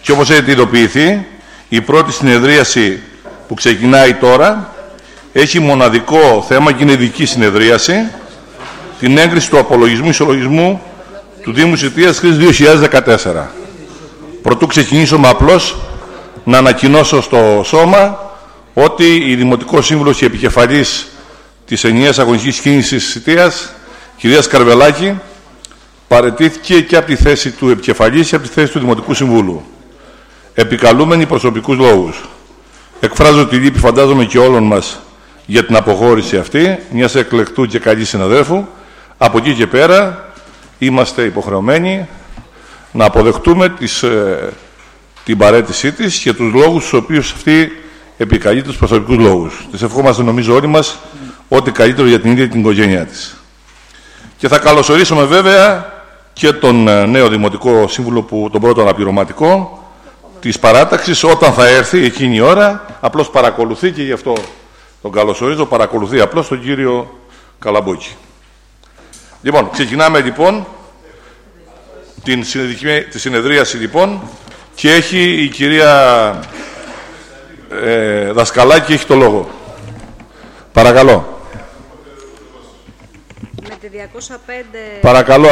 Και όπως έχετε ειδοποιηθεί, η πρώτη συνεδρίαση που ξεκινάει τώρα έχει μοναδικό θέμα και είναι ειδική συνεδρίαση, την έγκριση του απολογισμού ισολογισμού του Δήμου Σωτηρίας χρήσης 2014. Πρωτού ξεκινήσουμε απλώς να ανακοινώσω στο Σώμα ότι η Δημοτικός Σύμβουλος και επικεφαλής της ενιαίας αγωνιστικής κίνησης Σωτηρίας, κυρία Καρβελάκη, παραιτήθηκε και από τη θέση του επικεφαλής και από τη θέση του Δημοτικού Συμβούλου, επικαλούμενοι προσωπικούς λόγους. Εκφράζω τη λύπη, φαντάζομαι και όλων μας, για την αποχώρηση αυτή μιας εκλεκτού και καλής συναδέλφου. Από εκεί και πέρα είμαστε υποχρεωμένοι να αποδεχτούμε την παραίτησή της και τους λόγους τους οποίους αυτή επικαλεί τους προσωπικούς λόγους. Της ευχόμαστε, νομίζω όλοι μας, ό,τι καλύτερο για την ίδια την οικογένειά της. Και θα καλωσορίσουμε βέβαια και τον νέο Δημοτικό Σύμβουλο, τον πρώτο αναπληρωματικό της παράταξης, όταν θα έρθει εκείνη η ώρα. Απλώς παρακολουθεί και γι' αυτό τον καλωσορίζω, παρακολουθεί απλώς τον κύριο Καλαμπόκη. Λοιπόν, ξεκινάμε λοιπόν τη συνεδρίαση λοιπόν και έχει η κυρία Δασκαλάκη, έχει το λόγο. Παρακαλώ. Με τη 205... Παρακαλώ.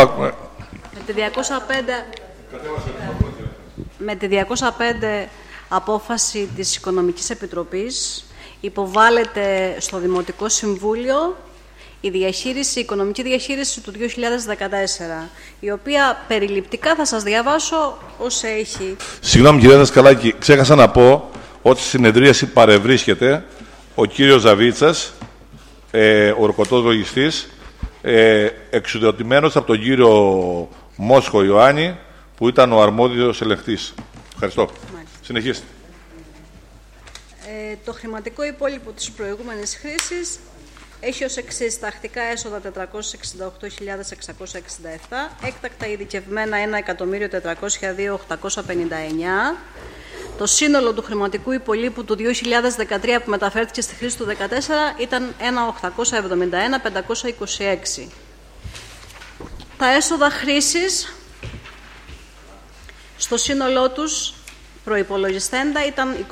Με τη 205 απόφαση της Οικονομικής Επιτροπής υποβάλλεται στο Δημοτικό Συμβούλιο η οικονομική διαχείριση του 2014, η οποία περιληπτικά θα σας διαβάσω ως έχει. Συγγνώμη κυρία Δασκαλάκη, ξέχασα να πω ότι στη συνεδρίαση παρευρίσκεται ο κύριος Ζαβίτσας, ο ορκωτός λογιστής, εξουδεωτημένος από τον κύριο Μόσχο Ιωάννη, που ήταν ο αρμόδιος ελεγχτής. Ευχαριστώ. Μάλιστα. Συνεχίστε. Το χρηματικό υπόλοιπο της προηγούμενης χρήσης έχει ως εξής: τακτικά έσοδα 468.667, έκτακτα ειδικευμένα 1.402.859. Το σύνολο του χρηματικού υπολείπου του 2013 που μεταφέρθηκε στη χρήση του 2014 ήταν 1.871.526. Τα έσοδα χρήσης στο σύνολό τους προϋπολογιστέντα ήταν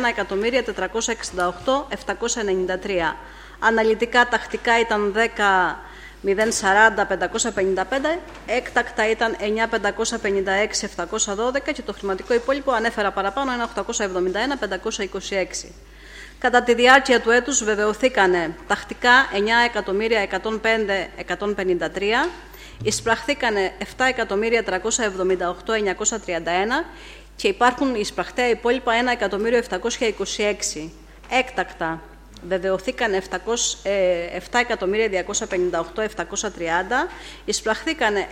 21.468.793. Αναλυτικά τακτικά ήταν 10.040.555, έκτακτα ήταν 9.556.712 και το χρηματικό υπόλοιπο ανέφερα παραπάνω 1.871.526. Κατά τη διάρκεια του έτους βεβαιωθήκανε τακτικά 9.105.153, εισπραχθήκανε 7.378.931 και υπάρχουν εισπραχτέα υπόλοιπα 1.726. Έκτακτα βεβαιωθήκανε 7.258.730, εισπραχθήκανε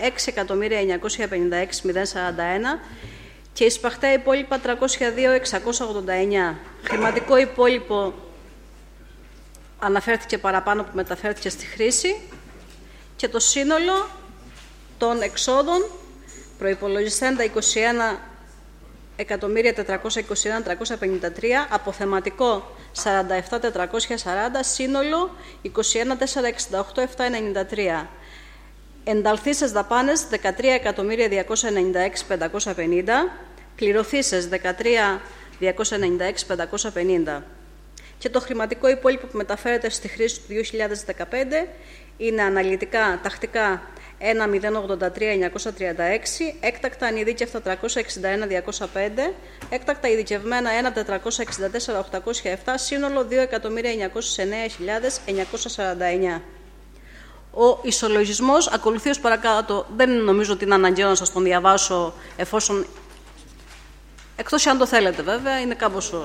6.956.041 και εισπραχτέα υπόλοιπα 302.689. Χρηματικό υπόλοιπο αναφέρθηκε παραπάνω που μεταφέρθηκε στη χρήση και το σύνολο των εξόδων προϋπολογιστέντα 21.421.353, αποθεματικό 47.440, σύνολο 21.468.793. Ενταλθήσεις δαπάνες 13.296.550, πληρωθήσεις 13.296.550. Και το χρηματικό υπόλοιπο που μεταφέρεται στη χρήση του 2015 είναι αναλυτικά τακτικά 1.083.936, έκτακτα ανειδίκευτα 361.205, έκτακτα ειδικευμένα 1.464.807, σύνολο 2.909.949. Ο ισολογισμός ακολουθεί ως παρακάτω. Δεν νομίζω ότι είναι αναγκαίο να σας τον διαβάσω, εφόσον, εκτός αν το θέλετε βέβαια, είναι κάπως...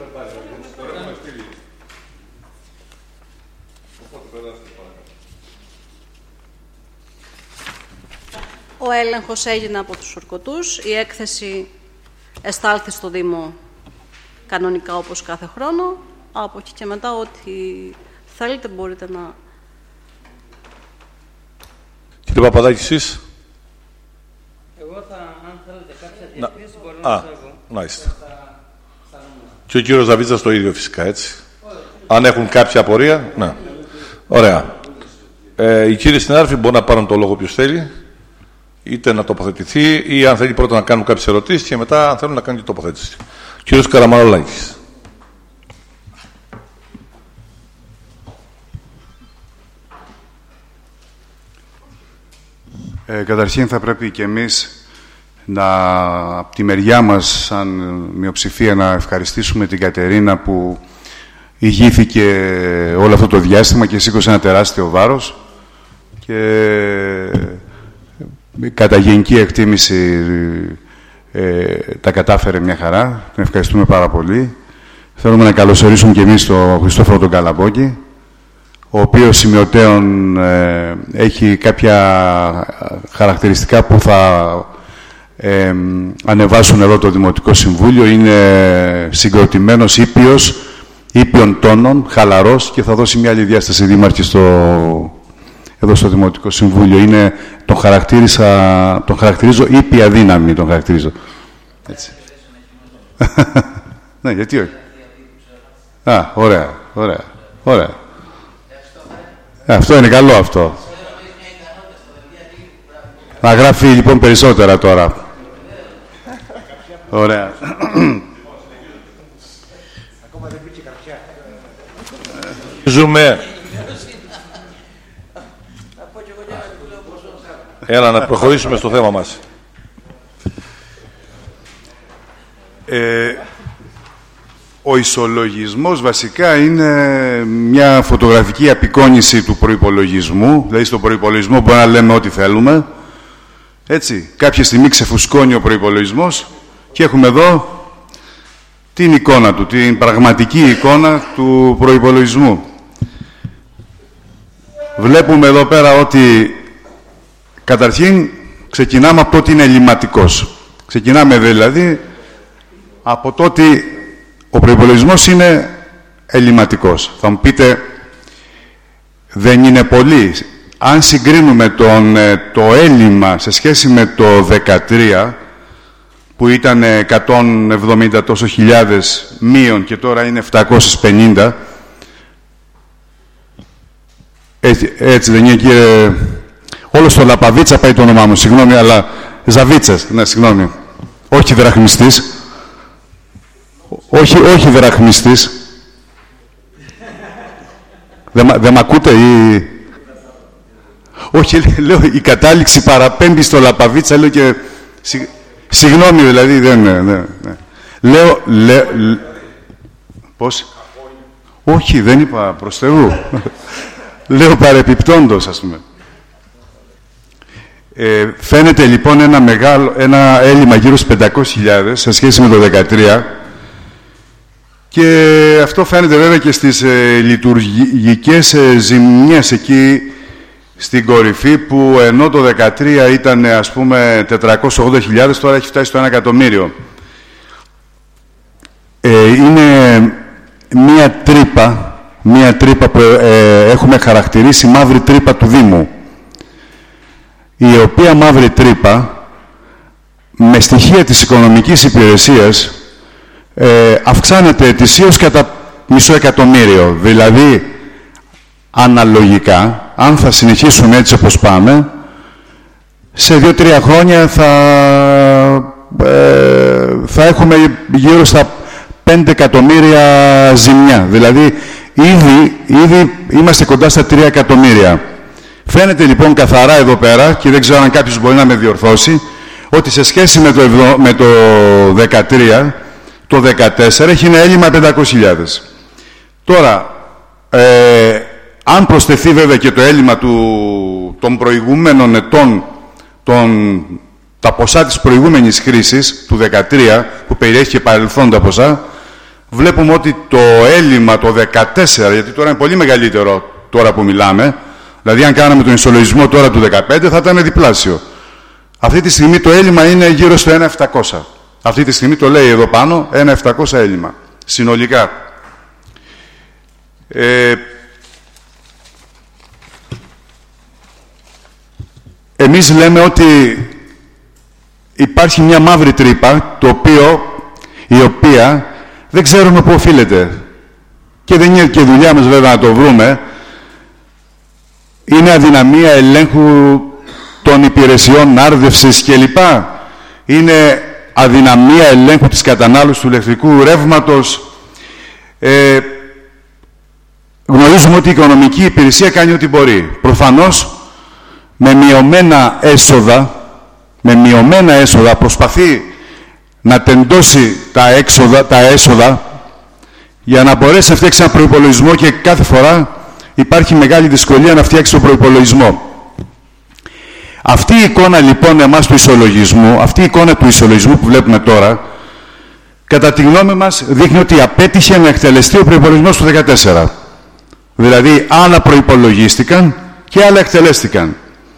Ο έλεγχος έγινε από τους ορκωτούς. Η έκθεση εστάλθη στο Δήμο κανονικά όπως κάθε χρόνο. Από εκεί και μετά ό,τι θέλετε μπορείτε να... Κύριε Παπαδάκη, εσείς. Εγώ αν θέλετε κάποια διευκρίνηση μπορώ να σας πω. Μάλιστα. Και ο κύριος Δαβίτσας το ίδιο φυσικά, έτσι. Αν έχουν κάποια απορία, ναι. Ωραία. Οι κύριοι συνάδελφοι μπορούν να πάρουν το λόγο ποιος θέλει. είτε να τοποθετηθεί ή αν θέλει πρώτα να κάνουμε κάποιες ερωτήσεις και μετά αν θέλουν να κάνουν και τοποθέτηση. Κύριος Καραμανολάκης. Καταρχήν θα πρέπει και εμείς από τη μεριά μας σαν μειοψηφία να ευχαριστήσουμε την Κατερίνα που ηγήθηκε όλο αυτό το διάστημα και σήκωσε ένα τεράστιο βάρος και κατά γενική εκτίμηση τα κατάφερε μια χαρά. Την ευχαριστούμε πάρα πολύ. Θέλουμε να καλωσορίσουμε και εμείς τον Χριστόφορο τον Καλαμπόκη, ο οποίος σημειωτέων έχει κάποια χαρακτηριστικά που θα ανεβάσουν εδώ το Δημοτικό Συμβούλιο. Είναι συγκροτημένος, ήπιων τόνων, χαλαρός και θα δώσει μια άλλη διάσταση δήμαρχη εδώ στο Δημοτικό Συμβούλιο. Τον χαρακτηρίζω ήπια δύναμη, τον χαρακτηρίζω. Έτσι. Ναι, γιατί όχι. Ωραία. Αυτό είναι καλό αυτό. Θα γράφει λοιπόν περισσότερα τώρα. Ωραία. Ζούμε. Έλα να προχωρήσουμε στο θέμα μας. Ο ισολογισμός βασικά είναι μια φωτογραφική απεικόνιση του προϋπολογισμού. Δηλαδή στον προϋπολογισμό μπορούμε να λέμε ό,τι θέλουμε. Έτσι, κάποια στιγμή ξεφουσκώνει ο προϋπολογισμός και έχουμε εδώ την εικόνα του, την πραγματική εικόνα του προϋπολογισμού. Βλέπουμε εδώ πέρα ότι καταρχήν ξεκινάμε από το ότι είναι ελλειμματικός. Ξεκινάμε δηλαδή από το ότι ο προϋπολογισμός είναι ελλειμματικός. Θα μου πείτε, δεν είναι πολύ. Αν συγκρίνουμε το έλλειμμα σε σχέση με το 2013, που ήταν 170 τόσο χιλιάδες μείον και τώρα είναι 750, έτσι δεν είναι, κύριε? Όλο στο Λαπαβίτσα πάει το όνομά μου, συγγνώμη, αλλά Ζαβίτσας, ναι, συγγνώμη. Όχι δραχμιστής. Όχι δραχμιστής. Δεν μ' ακούτε ή... Όχι, λέω, η κατάληξη παραπέμπει στο Λαπαβίτσα, λέω και... Συγγνώμη, δηλαδή, ναι. Λέω... Πώς? Όχι, δεν είπα προς Θεού. Λέω παρεπιπτόντος, ας πούμε. Φαίνεται λοιπόν ένα έλλειμμα γύρω στους 500.000 σε σχέση με το 2013 και αυτό φαίνεται βέβαια και στις λειτουργικές ζημιές εκεί στην κορυφή, που ενώ το 2013 ήταν ας πούμε 480.000, τώρα έχει φτάσει στο 1 εκατομμύριο. Είναι μία τρύπα που έχουμε χαρακτηρίσει μαύρη τρύπα του Δήμου, η οποία μαύρη τρύπα με στοιχεία της οικονομικής υπηρεσίας αυξάνεται ετησίως κατά $500.000. Δηλαδή, αναλογικά, αν θα συνεχίσουμε έτσι όπως πάμε, σε 2-3 χρόνια θα έχουμε γύρω στα 5 εκατομμύρια ζημιά. Δηλαδή, ήδη είμαστε κοντά στα 3 εκατομμύρια. Φαίνεται λοιπόν καθαρά εδώ πέρα, και δεν ξέρω αν κάποιος μπορεί να με διορθώσει, ότι σε σχέση με το 13, το 14 έχει ένα έλλειμμα 500.000. Τώρα, αν προσθεθεί βέβαια και το έλλειμμα των προηγούμενων ετών, τα ποσά της προηγούμενης χρήσης, του 13, που περιέχει και παρελθόντα ποσά, βλέπουμε ότι το έλλειμμα το 14, γιατί τώρα είναι πολύ μεγαλύτερο τώρα που μιλάμε, δηλαδή αν κάναμε τον ισολογισμό τώρα του 15 θα ήταν διπλάσιο. Αυτή τη στιγμή το έλλειμμα είναι γύρω στο 1.700. Αυτή τη στιγμή το λέει εδώ πάνω, 1.700 έλλειμμα. Συνολικά. Εμείς λέμε ότι υπάρχει μια μαύρη τρύπα, η οποία δεν ξέρουμε πού οφείλεται. Και δεν είναι και δουλειά μας βέβαια να το βρούμε. Είναι αδυναμία ελέγχου των υπηρεσιών άρδευσης κλπ. Είναι αδυναμία ελέγχου της κατανάλωσης του ηλεκτρικού ρεύματος. Γνωρίζουμε ότι η οικονομική υπηρεσία κάνει ό,τι μπορεί. Προφανώς με μειωμένα έσοδα προσπαθεί να τεντώσει τα έσοδα για να μπορέσει να φτιάξει ένα προϋπολογισμό, και κάθε φορά υπάρχει μεγάλη δυσκολία να φτιάξει τον προϋπολογισμό. Αυτή η εικόνα λοιπόν εμάς του ισολογισμού, αυτή η εικόνα του ισολογισμού που βλέπουμε τώρα, κατά τη γνώμη μας δείχνει ότι απέτυχε να εκτελεστεί ο προϋπολογισμός του 2014. Δηλαδή άλλα προϋπολογίστηκαν και άλλα εκτελέστηκαν.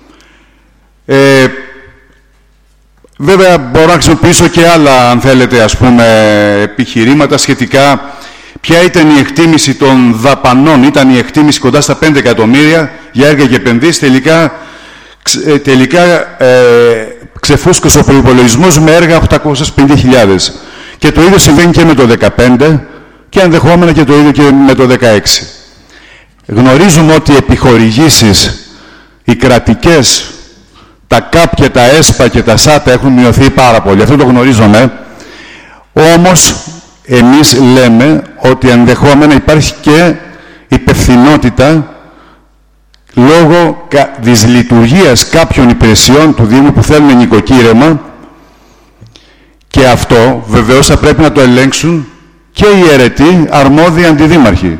Βέβαια μπορώ να χρησιμοποιήσω και άλλα, αν θέλετε, ας πούμε, επιχειρήματα σχετικά. Ποια ήταν η εκτίμηση των δαπανών? Ήταν η εκτίμηση κοντά στα 5 εκατομμύρια για έργα και επενδύσεις. Τελικά ξεφούσκωσε ο προϋπολογισμός με έργα 850.000. Και το ίδιο συμβαίνει και με το 2015 και ενδεχόμενα και το ίδιο και με το 2016. Γνωρίζουμε ότι οι επιχορηγήσεις, οι κρατικές, τα ΚΑΠ και τα ΕΣΠΑ και τα ΣΑΤΑ έχουν μειωθεί πάρα πολύ. Αυτό το γνωρίζουμε. Όμως, εμείς λέμε ότι ενδεχόμενα υπάρχει και υπευθυνότητα λόγω της λειτουργίας κάποιων υπηρεσιών του Δήμου που θέλουν νοικοκύρεμα, και αυτό βεβαίως θα πρέπει να το ελέγξουν και οι αιρετοί αρμόδιοι αντιδήμαρχοι.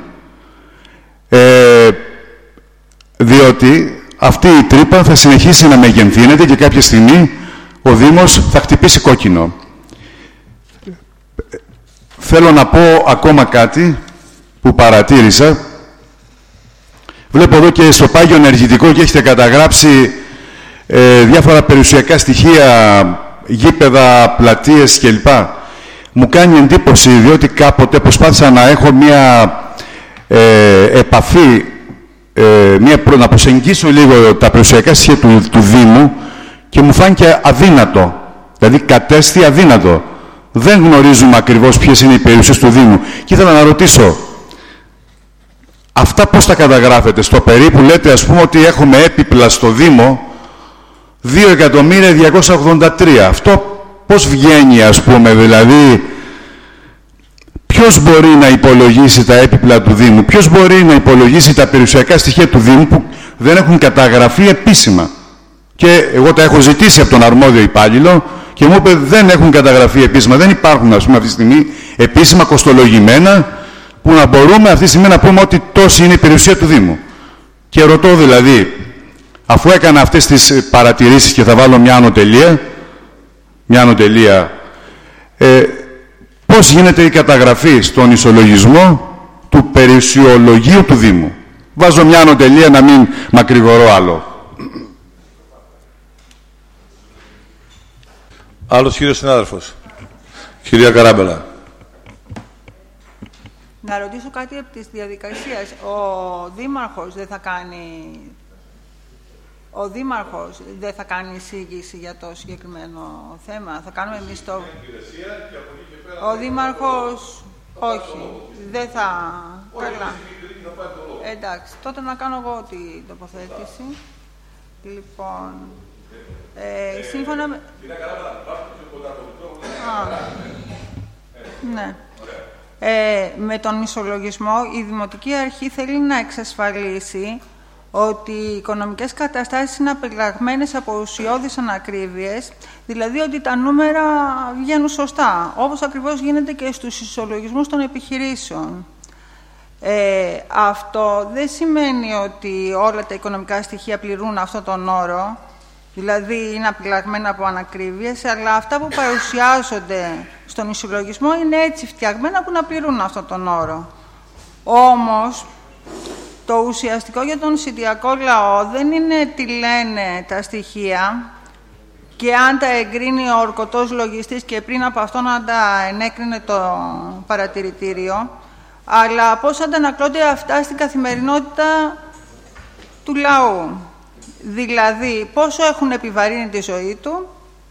Διότι αυτή η τρύπα θα συνεχίσει να μεγενθύνεται και κάποια στιγμή ο Δήμος θα χτυπήσει κόκκινο. Θέλω να πω ακόμα κάτι που παρατήρησα. Βλέπω εδώ και στο πάγιο ενεργητικό και έχετε καταγράψει διάφορα περιουσιακά στοιχεία, γήπεδα, πλατείες κλπ. Μου κάνει εντύπωση, διότι κάποτε προσπάθησα να έχω μία επαφή, να προσεγγίσω λίγο τα περιουσιακά στοιχεία του Δήμου, και μου φάνηκε αδύνατο. Δηλαδή κατέστη αδύνατο. Δεν γνωρίζουμε ακριβώς ποιες είναι οι περιουσίες του Δήμου. Και ήθελα να ρωτήσω, αυτά πώς τα καταγράφετε? Στο περίπου λέτε, ας πούμε, ότι έχουμε έπιπλα στο Δήμο 2.283.000. Αυτό πώς βγαίνει, ας πούμε? Δηλαδή, ποιος μπορεί να υπολογίσει τα έπιπλα του Δήμου? Ποιος μπορεί να υπολογίσει τα περιουσιακά στοιχεία του Δήμου που δεν έχουν καταγραφεί επίσημα? Και εγώ τα έχω ζητήσει από τον αρμόδιο υπάλληλο και μου είπε δεν έχουν καταγραφεί επίσημα. Δεν υπάρχουν, ας πούμε, αυτή τη στιγμή επίσημα κοστολογημένα που να μπορούμε αυτή τη στιγμή να πούμε ότι τόση είναι η περιουσία του Δήμου. Και ρωτώ δηλαδή, αφού έκανα αυτές τις παρατηρήσεις, και θα βάλω μια ανωτελεία, πώς γίνεται η καταγραφή στον ισολογισμό του περιουσιολογίου του Δήμου? Βάζω μια ανωτελεία να μην μακρηγορώ άλλο. Άλλος κύριος συνάδελφος. Κυρία Καράμπελα. Να ρωτήσω κάτι από τις διαδικασίες. Ο Δήμαρχος δεν θα κάνει εισήγηση για το συγκεκριμένο θέμα? Θα κάνουμε εμείς το... Ο Δήμαρχος... Όχι. Δεν θα... Καλά. Εντάξει. Τότε να κάνω εγώ την τοποθέτηση. Λοιπόν... σύμφωνα με... Ναι. Με τον ισολογισμό, η Δημοτική Αρχή θέλει να εξασφαλίσει ότι οι οικονομικές καταστάσεις είναι απελαγμένες από ουσιώδεις ανακρίβειες, δηλαδή ότι τα νούμερα βγαίνουν σωστά, όπως ακριβώς γίνεται και στους ισολογισμούς των επιχειρήσεων. Αυτό δεν σημαίνει ότι όλα τα οικονομικά στοιχεία πληρούν αυτόν τον όρο, δηλαδή είναι απειλαγμένα από ανακρίβειες, αλλά αυτά που παρουσιάζονται στον ισολογισμό είναι έτσι φτιαγμένα που να πληρούν αυτόν τον όρο. Όμως, το ουσιαστικό για τον σιτιακό λαό δεν είναι τι λένε τα στοιχεία και αν τα εγκρίνει ο ορκωτός λογιστής και πριν από αυτό να τα ενέκρινε το παρατηρητήριο, αλλά πώς αντανακλώνται αυτά στην καθημερινότητα του λαού. Δηλαδή, πόσο έχουν επιβαρύνει τη ζωή του,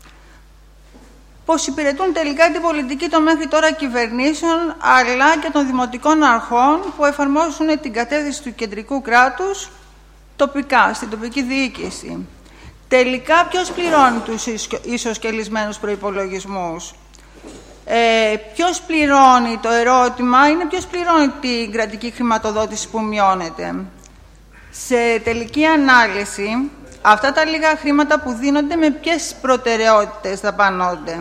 πώς υπηρετούν τελικά την πολιτική των μέχρι τώρα κυβερνήσεων, αλλά και των δημοτικών αρχών που εφαρμόζουν την κατεύθυνση του κεντρικού κράτους τοπικά, στην τοπική διοίκηση. Τελικά ποιος πληρώνει τους ισοσκελισμένους προϋπολογισμούς? Ποιος πληρώνει, το ερώτημα είναι ποιος πληρώνει την κρατική χρηματοδότηση που μειώνεται. Σε τελική ανάλυση, αυτά τα λίγα χρήματα που δίνονται με ποιες προτεραιότητες δαπανώνται?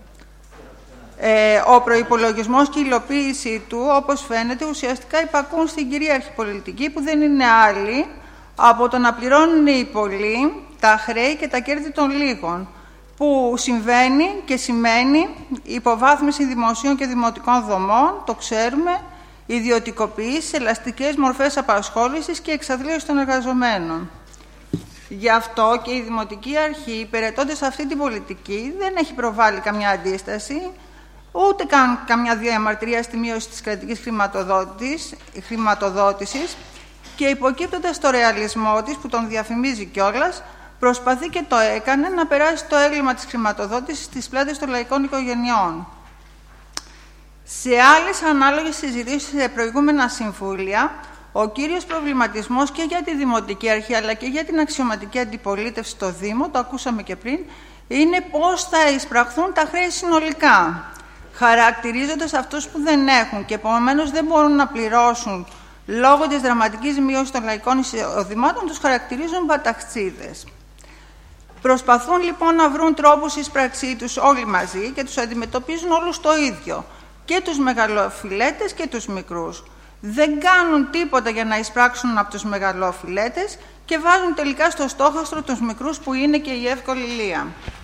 Ο προϋπολογισμός και η υλοποίηση του, όπως φαίνεται, ουσιαστικά υπακούν στην κυρίαρχη πολιτική που δεν είναι άλλη από το να πληρώνουν οι πολλοί τα χρέη και τα κέρδη των λίγων, που συμβαίνει και σημαίνει υποβάθμιση δημοσίων και δημοτικών δομών, το ξέρουμε, ιδιωτικοποίηση, ελαστικές μορφές απασχόλησης και εξαθλίωση των εργαζομένων. Γι' αυτό και η Δημοτική Αρχή, υπηρετώντας αυτή την πολιτική, δεν έχει προβάλει καμιά αντίσταση, ούτε καν καμιά διαμαρτυρία στη μείωση της κρατικής χρηματοδότησης και υποκείπτοντας στο ρεαλισμό της, που τον διαφημίζει κιόλας, προσπαθεί και το έκανε να περάσει το έλλειμμα της χρηματοδότησης στις πλάτες των λαϊκών οικογενειών. Σε άλλες ανάλογες συζητήσεις σε προηγούμενα συμβούλια, ο κύριος προβληματισμός και για τη Δημοτική Αρχή αλλά και για την αξιωματική αντιπολίτευση στο Δήμο, το ακούσαμε και πριν, είναι πώς θα εισπραχθούν τα χρέη συνολικά, χαρακτηρίζοντας αυτούς που δεν έχουν και επομένως δεν μπορούν να πληρώσουν λόγω της δραματικής μείωσης των λαϊκών εισοδημάτων, τους χαρακτηρίζουν μπαταχτσίδες. Προσπαθούν λοιπόν να βρουν τρόπους εισπραξή τους όλοι μαζί και τους αντιμετωπίζουν όλους το ίδιο, και τους μεγαλοφιλέτες και τους μικρούς. Δεν κάνουν τίποτα για να εισπράξουν από τους μεγαλοφιλέτες και βάζουν τελικά στο στόχαστρο τους μικρούς, που είναι και η εύκολη λία.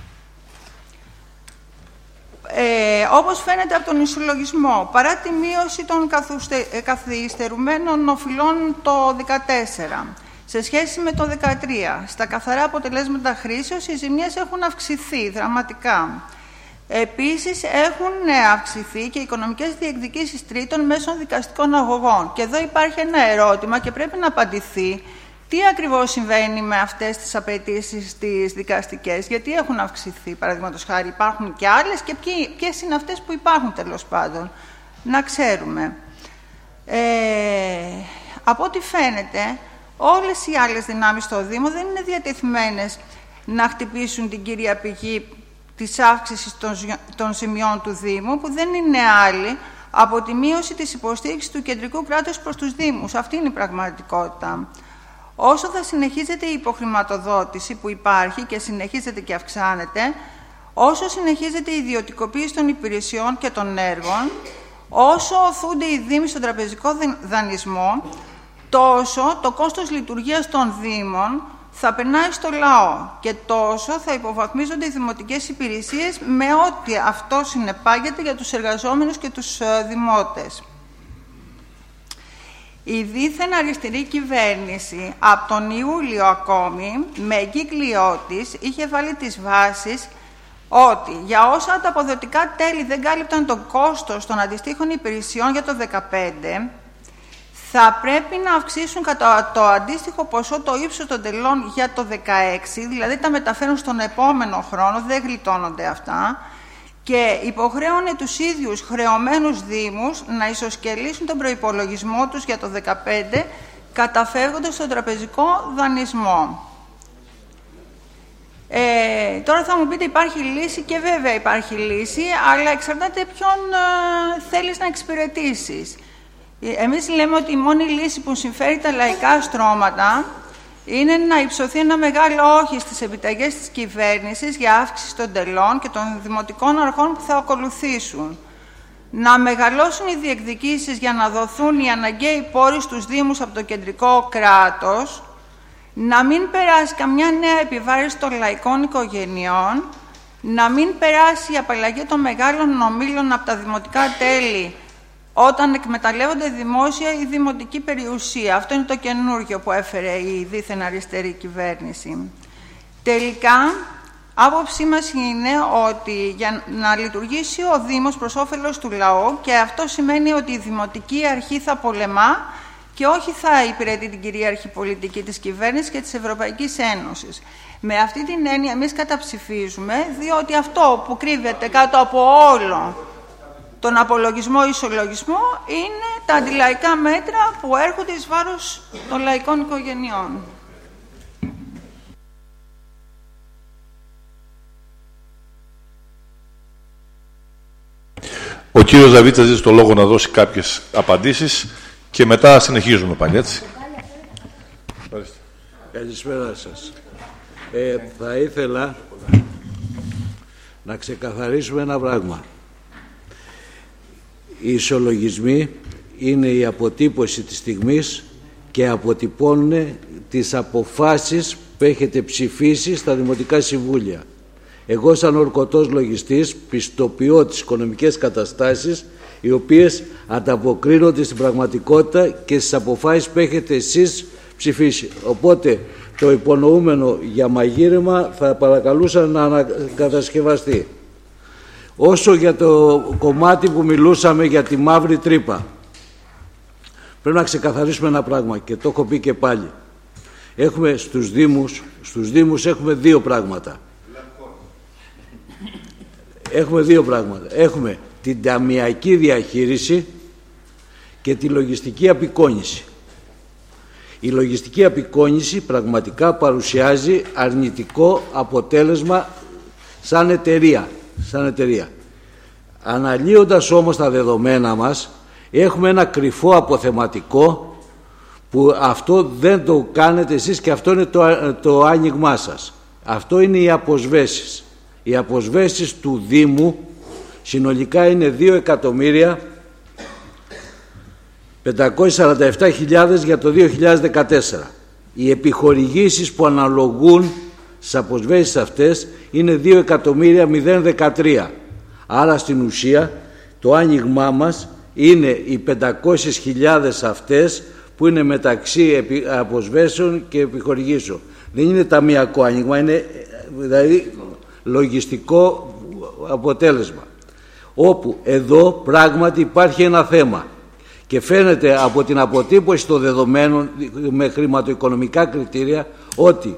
Όπως φαίνεται από τον ισολογισμό, παρά τη μείωση των καθυστερουμένων οφειλών το 2014, σε σχέση με το 2013, στα καθαρά αποτελέσματα χρήσεως, οι ζημιές έχουν αυξηθεί δραματικά. Επίσης, έχουν αυξηθεί και οι οικονομικές διεκδικήσεις τρίτων μέσω δικαστικών αγωγών. Και εδώ υπάρχει ένα ερώτημα και πρέπει να απαντηθεί. Τι ακριβώς συμβαίνει με αυτές τις απαιτήσεις τις δικαστικές, γιατί έχουν αυξηθεί, παραδείγματος χάρη, υπάρχουν και άλλες, και ποιες είναι αυτές που υπάρχουν, τέλος πάντων, να ξέρουμε. Από ό,τι φαίνεται, όλες οι άλλες δυνάμεις στο Δήμο δεν είναι διατεθειμένες να χτυπήσουν την κύρια πηγή της αύξησης των ζημιών του Δήμου, που δεν είναι άλλη από τη μείωση της υποστήριξης του κεντρικού κράτους προς τους Δήμους. Αυτή είναι η πραγματικότητα. Όσο θα συνεχίζεται η υποχρηματοδότηση που υπάρχει και συνεχίζεται και αυξάνεται, όσο συνεχίζεται η ιδιωτικοποίηση των υπηρεσιών και των έργων, όσο οθούνται οι Δήμοι στον τραπεζικό δανεισμό, τόσο το κόστος λειτουργίας των Δήμων θα περνάει στο λαό και τόσο θα υποβαθμίζονται οι δημοτικές υπηρεσίες με ό,τι αυτό συνεπάγεται για τους εργαζόμενους και τους δημότες. Η δίθεν αριστερή κυβέρνηση από τον Ιούλιο ακόμη, με εγκύκλειό της, είχε βάλει τις βάσεις ότι για όσα ανταποδοτικά τέλη δεν κάλυπταν το κόστος των αντιστοίχων υπηρεσιών για το 2015, θα πρέπει να αυξήσουν κατά το αντίστοιχο ποσό το ύψος των τελών για το 2016, δηλαδή τα μεταφέρουν στον επόμενο χρόνο, δεν γλιτώνονται αυτά, και υποχρέωνε τους ίδιους χρεωμένους Δήμους να ισοσκελίσουν τον προϋπολογισμό τους για το 2015, καταφεύγοντας στον τραπεζικό δανεισμό. Τώρα θα μου πείτε, υπάρχει λύση, και βέβαια υπάρχει λύση, αλλά εξαρτάται ποιον θέλεις να εξυπηρετήσεις. Εμείς λέμε ότι η μόνη λύση που συμφέρει τα λαϊκά στρώματα είναι να υψωθεί ένα μεγάλο όχι στις επιταγές της κυβέρνησης για αύξηση των τελών και των δημοτικών αρχών που θα ακολουθήσουν. Να μεγαλώσουν οι διεκδικήσεις για να δοθούν οι αναγκαίοι πόροι στους Δήμους από το κεντρικό κράτος, να μην περάσει καμιά νέα επιβάρηση των λαϊκών οικογενειών, να μην περάσει η απαλλαγή των μεγάλων ομίλων από τα δημοτικά τέλη όταν εκμεταλλεύονται δημόσια ή δημοτική περιουσία. Αυτό είναι το καινούργιο που έφερε η δίθεν αριστερή κυβέρνηση. Τελικά, άποψή μας είναι ότι για να λειτουργήσει ο Δήμος προς όφελος του λαού, και αυτό σημαίνει ότι η Δημοτική Αρχή θα πολεμά και όχι θα υπηρετεί την κυρίαρχη πολιτική της κυβέρνησης και της Ευρωπαϊκής Ένωσης. Με αυτή την έννοια εμείς καταψηφίζουμε, διότι αυτό που κρύβεται κάτω από όλο τον απολογισμό ή ισολογισμό είναι τα αντιλαϊκά μέτρα που έρχονται εις βάρος των λαϊκών οικογενειών. Ο κύριος Δαβίτσας ζήτησε το λόγο να δώσει κάποιες απαντήσεις και μετά συνεχίζουμε πάλι, έτσι. Καλησπέρα σας. Θα ήθελα να ξεκαθαρίσουμε ένα πράγμα. Οι ισολογισμοί είναι η αποτύπωση της στιγμής και αποτυπώνουν τις αποφάσεις που έχετε ψηφίσει στα Δημοτικά Συμβούλια. Εγώ σαν ορκωτός λογιστής πιστοποιώ τις οικονομικές καταστάσεις οι οποίες ανταποκρίνονται στην πραγματικότητα και στις αποφάσεις που έχετε εσείς ψηφίσει. Οπότε το υπονοούμενο για μαγείρεμα θα παρακαλούσα να ανακατασκευαστεί. Όσο για το κομμάτι που μιλούσαμε για τη μαύρη τρύπα, πρέπει να ξεκαθαρίσουμε ένα πράγμα και το έχω πει και πάλι. Έχουμε στους Δήμους έχουμε δύο πράγματα. Έχουμε την ταμειακή διαχείριση και τη λογιστική απεικόνηση. Η λογιστική απεικόνηση πραγματικά παρουσιάζει αρνητικό αποτέλεσμα σαν εταιρεία. Αναλύοντας όμως τα δεδομένα μας, έχουμε ένα κρυφό αποθεματικό που αυτό δεν το κάνετε εσείς και αυτό είναι το άνοιγμά σας. Αυτό είναι οι αποσβέσεις. Οι αποσβέσεις του Δήμου συνολικά είναι 2.547.000 για το 2014. Οι επιχορηγήσεις που αναλογούν στις αποσβέσεις αυτές είναι 2.013. Άρα στην ουσία το άνοιγμά μας είναι οι 500.000 αυτές που είναι μεταξύ αποσβέσεων και επιχορηγήσεων. Δεν είναι ταμειακό άνοιγμα, είναι δηλαδή λογιστικό αποτέλεσμα. Όπου εδώ πράγματι υπάρχει ένα θέμα και φαίνεται από την αποτύπωση των δεδομένων με χρηματοοικονομικά κριτήρια ότι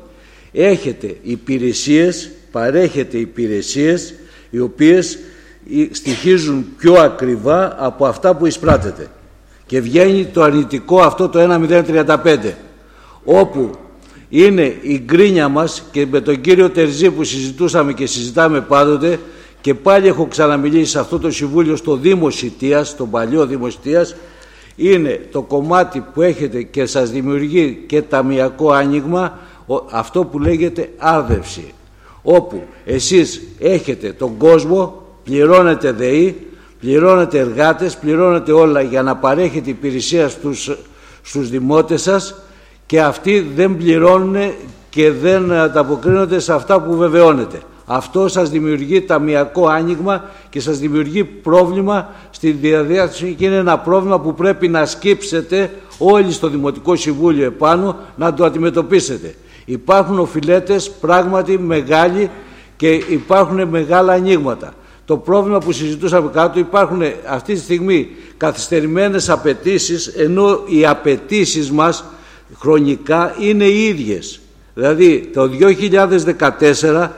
παρέχετε υπηρεσίες οι οποίες στοιχίζουν πιο ακριβά από αυτά που εισπράτετε. Και βγαίνει το αρνητικό αυτό το 1.035, όπου είναι η γκρίνια μας και με τον κύριο Τερζή που συζητούσαμε και συζητάμε πάντοτε και πάλι έχω ξαναμιλήσει σε αυτό το Συμβούλιο στο Δήμο Σιτίας, στον παλιό Δήμο Σιτίας, είναι το κομμάτι που έχετε και σας δημιουργεί και ταμειακό άνοιγμα, αυτό που λέγεται άρδευση, όπου εσείς έχετε τον κόσμο, πληρώνετε ΔΕΗ, πληρώνετε εργάτες, πληρώνετε όλα για να παρέχετε υπηρεσία στους δημότες σας και αυτοί δεν πληρώνουν και δεν ανταποκρίνονται σε αυτά που βεβαιώνετε. Αυτό σας δημιουργεί ταμειακό άνοιγμα και σας δημιουργεί πρόβλημα στη διαδικασία και είναι ένα πρόβλημα που πρέπει να σκύψετε όλοι στο Δημοτικό Συμβούλιο επάνω να το αντιμετωπίσετε. Υπάρχουν οφειλέτες πράγματι μεγάλοι και υπάρχουν μεγάλα ανοίγματα. Το πρόβλημα που συζητούσαμε κάτω, υπάρχουν αυτή τη στιγμή καθυστερημένες απαιτήσεις, ενώ οι απαιτήσεις μας χρονικά είναι οι ίδιες. Δηλαδή το 2014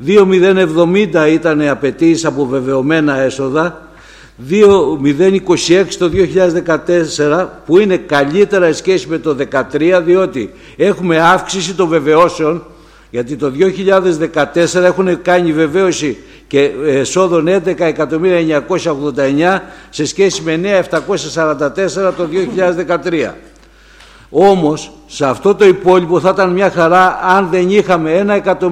2.070 ήταν απαιτήσεις από βεβαιωμένα έσοδα, 2.026 το 2014 που είναι καλύτερα σε σχέση με το 2013 διότι έχουμε αύξηση των βεβαιώσεων, γιατί το 2014 έχουν κάνει βεβαίωση και εσόδων 11.989 σε σχέση με 9.744 το 2013. Όμως σε αυτό το υπόλοιπο θα ήταν μια χαρά αν δεν είχαμε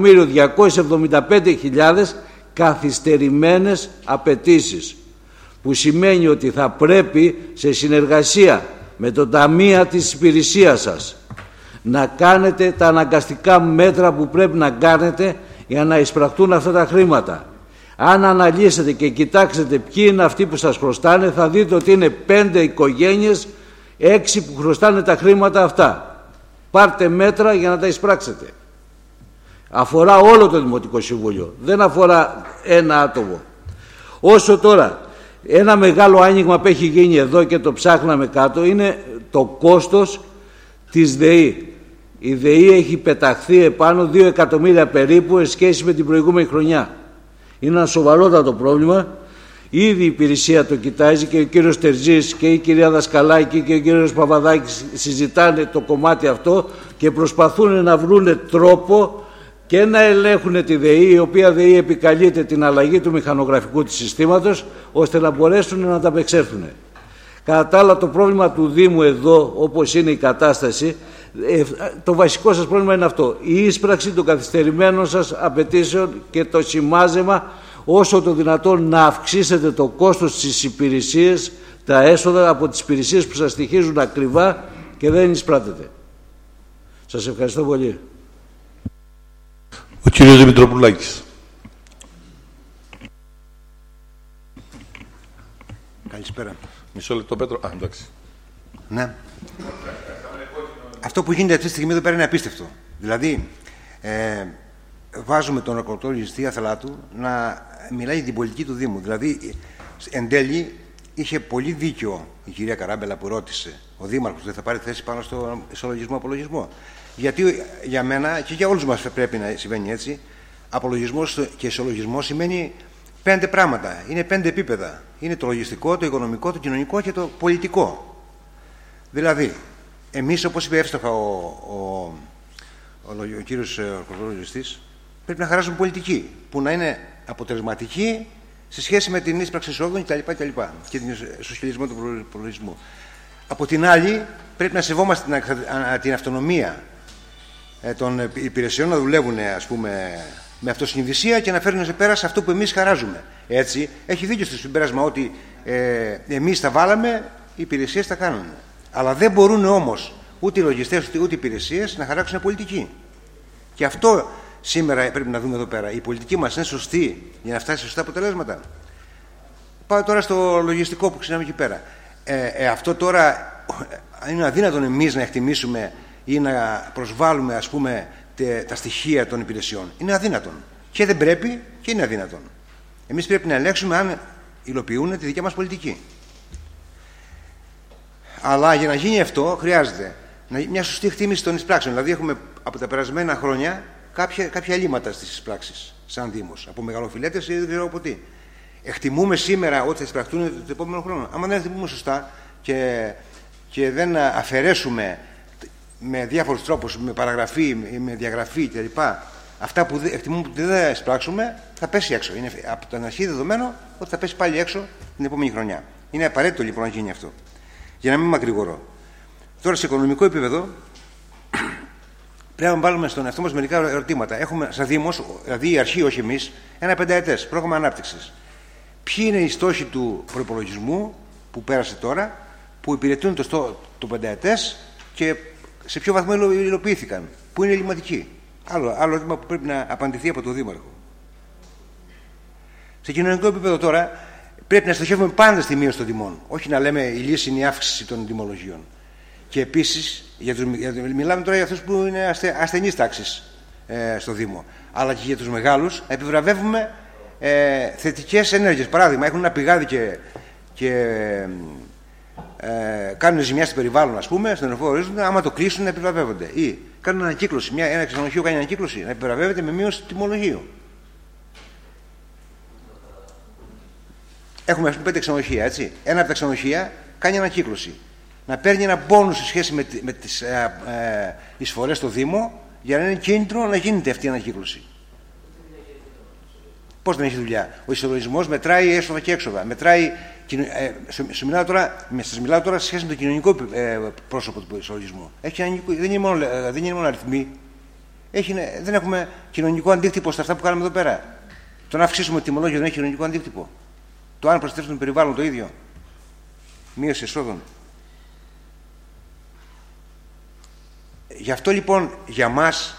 1.275.000 καθυστερημένες απαιτήσεις, που σημαίνει ότι θα πρέπει σε συνεργασία με τον ταμεία της υπηρεσίας σας να κάνετε τα αναγκαστικά μέτρα που πρέπει να κάνετε για να εισπραχτούν αυτά τα χρήματα. Αν αναλύσετε και κοιτάξετε ποιοι είναι αυτοί που σας χρωστάνε, θα δείτε ότι είναι 5 οικογένειες, 6 που χρωστάνε τα χρήματα αυτά. Πάρτε μέτρα για να τα εισπράξετε. Αφορά όλο το Δημοτικό Συμβούλιο, δεν αφορά ένα άτομο. Όσο τώρα ένα μεγάλο άνοιγμα που έχει γίνει εδώ και το ψάχναμε κάτω είναι το κόστος της ΔΕΗ. Η ΔΕΗ έχει πεταχθεί επάνω 2 εκατομμύρια περίπου σε σχέση με την προηγούμενη χρονιά. Είναι ένα σοβαρότατο πρόβλημα. Ήδη η υπηρεσία το κοιτάζει και ο κύριος Τερζής και η κυρία Δασκαλάκη και ο κύριος Παπαδάκης συζητάνε το κομμάτι αυτό και προσπαθούν να βρουν τρόπο και να ελέγχουν τη ΔΕΗ, η οποία ΔΕΗ επικαλείται την αλλαγή του μηχανογραφικού της συστήματος, ώστε να μπορέσουν να ανταπεξέλθουν. Κατά τα άλλα, το πρόβλημα του Δήμου εδώ, όπως είναι η κατάσταση, το βασικό σας πρόβλημα είναι αυτό. Η ίσπραξη των καθυστερημένων σας απαιτήσεων και το σημάζεμα όσο το δυνατόν να αυξήσετε το κόστος της υπηρεσίας, τα έσοδα από τις υπηρεσίες που σας στοιχίζουν ακριβά και δεν εισπράτετε. Σας ευχαριστώ πολύ. Ο κύριος Δημητροπουλάκης. Καλησπέρα. Μισό λεπτό, Πέτρο. Εντάξει. Ναι. Αυτό που γίνεται αυτή τη στιγμή εδώ πέρα είναι απίστευτο. Δηλαδή, βάζουμε τον ορκωτολιστή Αθελάτου να μιλάει για την πολιτική του Δήμου. Δηλαδή, εν τέλει, είχε πολύ δίκιο η κυρία Καράμπελα που ρώτησε ο Δήμαρχος δεν θα πάρει θέση πάνω στο ισολογισμό-απολογισμό. Γιατί για μένα και για όλους μας πρέπει να συμβαίνει έτσι. Απολογισμός και ισολογισμός σημαίνει 5 πράγματα. Είναι 5 επίπεδα. Είναι το λογιστικό, το οικονομικό, το κοινωνικό και το πολιτικό. Δηλαδή, εμείς, όπως είπε εύστοχα ο κύριος ορκωτολιστής, πρέπει να χαράσουμε πολιτική που να είναι αποτελεσματική σε σχέση με την ίσπραξη εισόδων κτλ. Και την σοσιαλισμό του προλογισμού. Από την άλλη, πρέπει να σεβόμαστε την αυτονομία των υπηρεσιών να δουλεύουν, ας πούμε, με αυτοσυνειδησία και να φέρνουν σε πέρα σε αυτό που εμείς χαράζουμε. Έτσι, έχει δίκιο στο συμπέρασμα ότι εμείς τα βάλαμε, οι υπηρεσίες τα κάνουν. Αλλά δεν μπορούν όμως ούτε οι λογιστές ούτε οι υπηρεσίες να χαράξουν πολιτική. Και αυτό σήμερα πρέπει να δούμε εδώ πέρα. Η πολιτική μας είναι σωστή για να φτάσει σε σωστά αποτελέσματα. Πάω τώρα στο λογιστικό που ξέραμε εκεί πέρα. Αυτό τώρα είναι αδύνατον εμείς να εκτιμήσουμε ή να προσβάλλουμε, ας πούμε, τα στοιχεία των υπηρεσιών. Είναι αδύνατον. Και δεν πρέπει και είναι αδύνατον. Εμείς πρέπει να ελέγξουμε αν υλοποιούν τη δικιά μας πολιτική. Αλλά για να γίνει αυτό χρειάζεται μια σωστή εκτίμηση των εισπράξεων. Δηλαδή, έχουμε από τα περασμένα χρόνια κάποια ελλείμματα στις εισπράξεις, σαν Δήμος. Από μεγαλοφιλέτες ή δεν ξέρω από τι. Εκτιμούμε σήμερα ότι θα εισπραχτούν το επόμενο χρόνο. Αν δεν εκτιμούμε σωστά και δεν αφαιρέσουμε με διάφορους τρόπους, με παραγραφή, με διαγραφή κλπ. Αυτά που εκτιμούμε ότι δεν θα εισπράξουμε, θα πέσει έξω. Είναι από το αρχή δεδομένο ότι θα πέσει πάλι έξω την επόμενη χρονιά. Είναι απαραίτητο λοιπόν να γίνει αυτό. Για να μην μακρηγορώ. Τώρα σε οικονομικό επίπεδο πρέπει να βάλουμε στον εαυτό μας μερικά ερωτήματα. Έχουμε σαν Δήμος, δηλαδή η αρχή, όχι εμείς, ένα 5ετές πρόγραμμα ανάπτυξης. Ποιοι είναι οι στόχοι του προϋπολογισμού που πέρασε τώρα, που υπηρετούν το 5ετές και σε ποιο βαθμό υλοποιήθηκαν, που είναι ελληματικοί. Άλλο ερώτημα που πρέπει να απαντηθεί από τον Δήμαρχο. Σε κοινωνικό επίπεδο τώρα πρέπει να στοχεύουμε πάντα στη μείωση των τιμών. Όχι να λέμε η λύση είναι η αύξηση των τιμολογίων. Και επίσης, μιλάμε τώρα για αυτούς που είναι ασθενείς τάξης στο Δήμο. Αλλά και για τους μεγάλους επιβραβεύουμε θετικές ενέργειες. Παράδειγμα, έχουν ένα πηγάδι και κάνουν ζημιά στο περιβάλλον, ας πούμε, στον ενεργό ορίζοντα, άμα το κλείσουν να επιβραβεύονται. Ή κάνουν ανακύκλωση. Ένα ξενοδοχείο κάνει ανακύκλωση, να επιβραβεύεται με μείωση του τιμολογίου. Έχουμε, ας πούμε, 5 ξενοδοχεία, έτσι. Ένα από τα ξενοδοχεία κάνει ανακύκλωση. Να παίρνει ένα πόνους σε σχέση με τις εισφορές στο Δήμο για να είναι κίνητρο να γίνεται αυτή η ανακύκλωση. Πώς δεν έχει δουλειά? Ο ισολογισμός μετράει έσοδα και έξοδα. Μετράει. Σας μιλάω τώρα σε σχέση με το κοινωνικό πρόσωπο του ισολογισμού. Δεν είναι μόνο αριθμοί. Δεν έχουμε κοινωνικό αντίκτυπο στα αυτά που κάνουμε εδώ πέρα. Το να αυξήσουμε το τιμολόγιο δεν έχει κοινωνικό αντίκτυπο. Το αν προστατεύσουμε το περιβάλλον το ίδιο. Μείωση εσόδων. Γι' αυτό λοιπόν για μας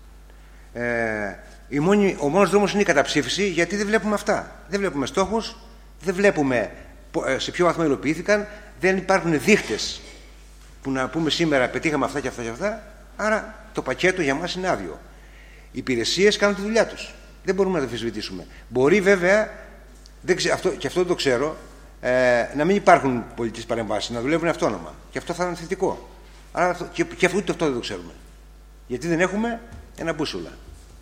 ο μόνος δρόμος είναι η καταψήφιση, γιατί δεν βλέπουμε αυτά. Δεν βλέπουμε στόχους, δεν βλέπουμε σε ποιο βαθμό υλοποιήθηκαν, δεν υπάρχουν δείχτες που να πούμε σήμερα πετύχαμε αυτά και αυτά και αυτά, άρα το πακέτο για μας είναι άδειο. Οι υπηρεσίες κάνουν τη δουλειά τους. Δεν μπορούμε να το αμφισβητήσουμε. Μπορεί βέβαια, και αυτό δεν το ξέρω, να μην υπάρχουν πολιτικές παρεμβάσεις, να δουλεύουν αυτόνομα. Και αυτό θα είναι θετικό. Άρα και αυτό δεν το ξέρουμε. Γιατί δεν έχουμε ένα μπούσουλα.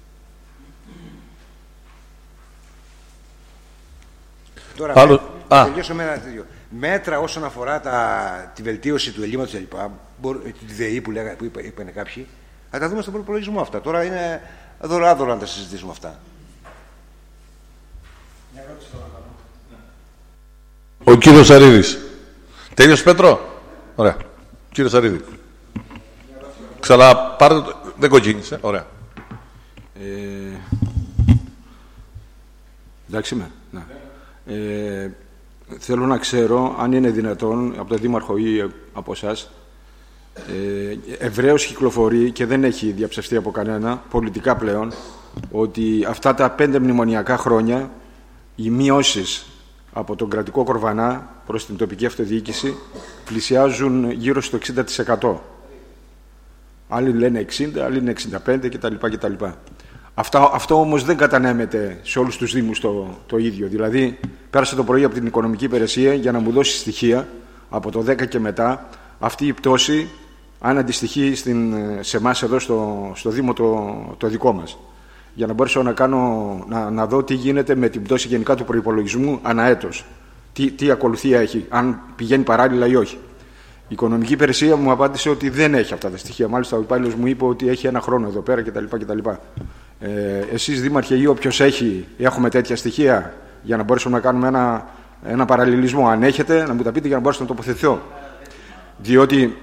Τώρα, θα τελειώσω με ένα τέτοιο. Μέτρα όσον αφορά τη βελτίωση του ελλείμματος κλπ. Τη ΔΕΗ που είπαν κάποιοι, θα τα δούμε στον προπολογισμό αυτά. Τώρα είναι δωρεά-δωρεά να τα συζητήσουμε αυτά. Ο κύριος Σαρίδης. Τέλειος Πέτρο. Ωραία. Κύριε Σαρίδη. Ξαναπάρτε το. Δεν κοκκίνησε. Ωραία. Εντάξει είμαι. Ναι. Θέλω να ξέρω αν είναι δυνατόν από τον Δήμαρχο ή από εσάς, ευρέως κυκλοφορεί και δεν έχει διαψευστεί από κανένα, πολιτικά πλέον, ότι αυτά τα 5 μνημονιακά χρόνια οι μειώσεις από τον κρατικό κορβανά προς την τοπική αυτοδιοίκηση πλησιάζουν γύρω στο 60%. Άλλοι λένε 60, άλλοι είναι 65 κτλ. Αυτό όμως δεν κατανέμεται σε όλους τους Δήμους το ίδιο. Δηλαδή, πέρασα το πρωί από την Οικονομική Υπηρεσία για να μου δώσει στοιχεία από το 10 και μετά. Αυτή η πτώση, αν αντιστοιχεί σε εμάς εδώ στο Δήμο το δικό μας. Για να μπορέσω να δω τι γίνεται με την πτώση γενικά του προϋπολογισμού ανά έτος. Τι ακολουθία έχει, αν πηγαίνει παράλληλα ή όχι. Η Οικονομική Υπηρεσία μου απάντησε ότι δεν έχει αυτά τα στοιχεία. Μάλιστα, ο υπάλληλος μου είπε ότι έχει 1 χρόνο εδώ πέρα κτλ. Εσείς, Δήμαρχε, ή όποιος έχουμε τέτοια στοιχεία για να μπορέσουμε να κάνουμε ένα παραλληλισμό. Αν έχετε, να μου τα πείτε για να μπορέσω να τοποθετηθώ. Διότι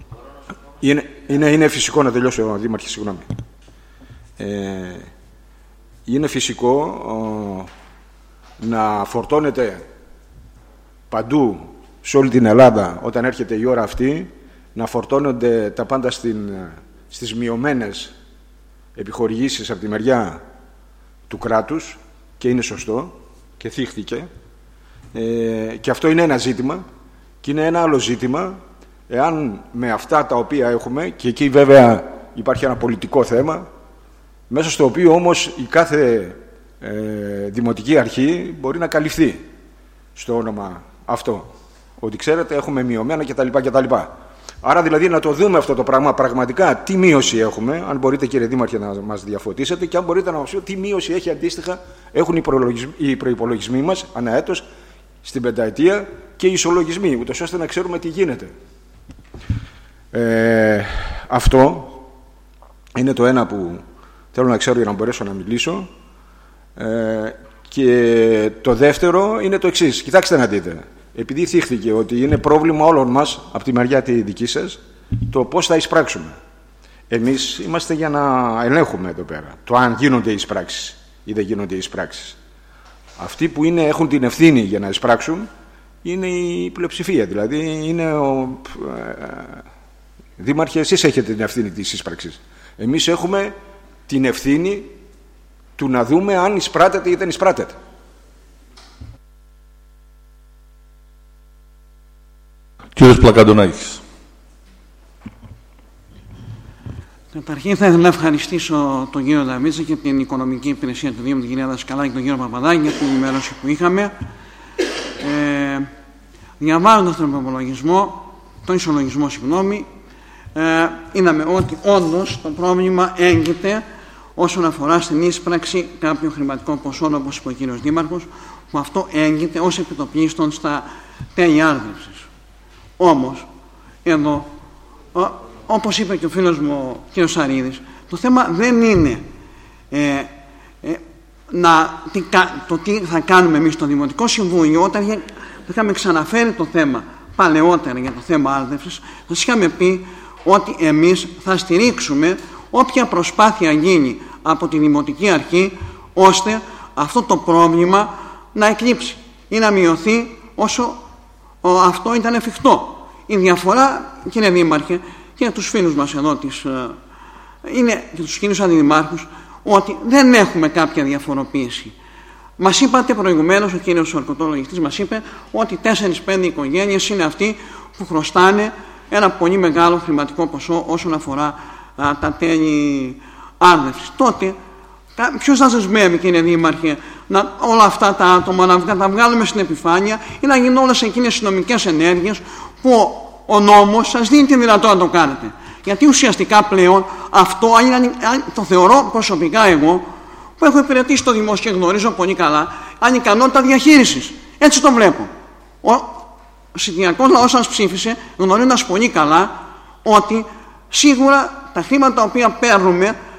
είναι φυσικό, να τελειώσω, Δήμαρχε, συγγνώμη. Είναι φυσικό να φορτώνεται παντού σε όλη την Ελλάδα, όταν έρχεται η ώρα αυτή, να φορτώνονται τα πάντα στις μειωμένες επιχορηγήσεις από τη μεριά του κράτους, και είναι σωστό και θύχτηκε, και αυτό είναι ένα ζήτημα. Και είναι ένα άλλο ζήτημα εάν με αυτά τα οποία έχουμε, και εκεί βέβαια υπάρχει ένα πολιτικό θέμα, μέσα στο οποίο όμως η κάθε δημοτική αρχή μπορεί να καλυφθεί στο όνομα αυτό. Ότι ξέρετε, έχουμε μειωμένα κτλ. Άρα δηλαδή να το δούμε αυτό το πράγμα πραγματικά, τι μείωση έχουμε, αν μπορείτε, κύριε Δήμαρχε, να μας διαφωτίσετε, και αν μπορείτε να μας πείτε τι μείωση έχει αντίστοιχα έχουν οι προϋπολογισμοί μας ανά έτος στην πενταετία και οι ισολογισμοί, ούτως ώστε να ξέρουμε τι γίνεται. Αυτό είναι το ένα που θέλω να ξέρω για να μπορέσω να μιλήσω. Και το δεύτερο είναι το εξής. Κοιτάξτε να δείτε. Επειδή θύχθηκε ότι είναι πρόβλημα όλων μας, από τη μεριά τη δική σας, το πώς θα εισπράξουμε. Εμείς είμαστε για να ελέγχουμε εδώ πέρα το αν γίνονται εισπράξεις ή δεν γίνονται εισπράξεις. Αυτοί που έχουν την ευθύνη για να εισπράξουν είναι η πλειοψηφία. Δηλαδή είναι Δήμαρχε, εσείς έχετε την ευθύνη της εισπράξης. Εμείς έχουμε την ευθύνη του να δούμε αν εισπράτεται ή δεν εισπράτεται. Κύριος Πλακαντονάκης. Καταρχήν θα ήθελα να ευχαριστήσω τον κύριο Νταβίτσα και την Οικονομική Υπηρεσία του Δήμου, την κυρία Δασκαλάκη και τον κύριο Παπαδάκη για την ενημέρωση που είχαμε. Διαβάζοντας τον υπολογισμό, τον ισολογισμό, είδαμε ότι όντως το πρόβλημα έγκυται όσον αφορά στην εισπράξη κάποιων χρηματικών ποσών, όπως είπε ο κύριος Δήμαρχος, που αυτό έγκυται ως επιτοπλίστων στα τέλη άρδευσης. Όμως, εδώ, όπως είπε και ο φίλος μου ο κύριος Σαρίδης, το θέμα δεν είναι το τι θα κάνουμε εμείς στο Δημοτικό Συμβούλιο. Όταν είχαμε ξαναφέρει το θέμα παλαιότερα για το θέμα άρδευσης, σας είχαμε πει ότι εμείς θα στηρίξουμε όποια προσπάθεια γίνει από τη Δημοτική Αρχή, ώστε αυτό το πρόβλημα να εκλείψει ή να μειωθεί όσο αυτό ήταν εφικτό. Η διαφορά, κύριε Δήμαρχε, και για τους φίλους μας εδώ είναι και τους κύριους αντιδημάρχους, ότι δεν έχουμε κάποια διαφοροποίηση. Μας είπατε προηγουμένως, ο κύριος ορκωτολογιστής μας είπε ότι 4-5 οικογένειες είναι αυτοί που χρωστάνε ένα πολύ μεγάλο χρηματικό ποσό όσον αφορά τα τέλη άρδευσης. Τότε, ποιος θα σας δεσμεύει, κύριε Δήμαρχε, όλα αυτά τα άτομα να τα βγάλουμε στην επιφάνεια ή να γίνουν όλες εκείνες οι νομικές ενέργειες που ο νόμος σας δίνει τη δυνατότητα να το κάνετε. Γιατί ουσιαστικά πλέον αυτό, αν το θεωρώ προσωπικά εγώ, που έχω υπηρετήσει το δημόσιο και γνωρίζω πολύ καλά, ανικανότητα διαχείρισης. Έτσι το βλέπω. Ο Συντηριακός Λαός σας ψήφισε γνωρίζοντας πολύ καλά ότι σίγουρα τα χρήματα τα οποία παίρνουμε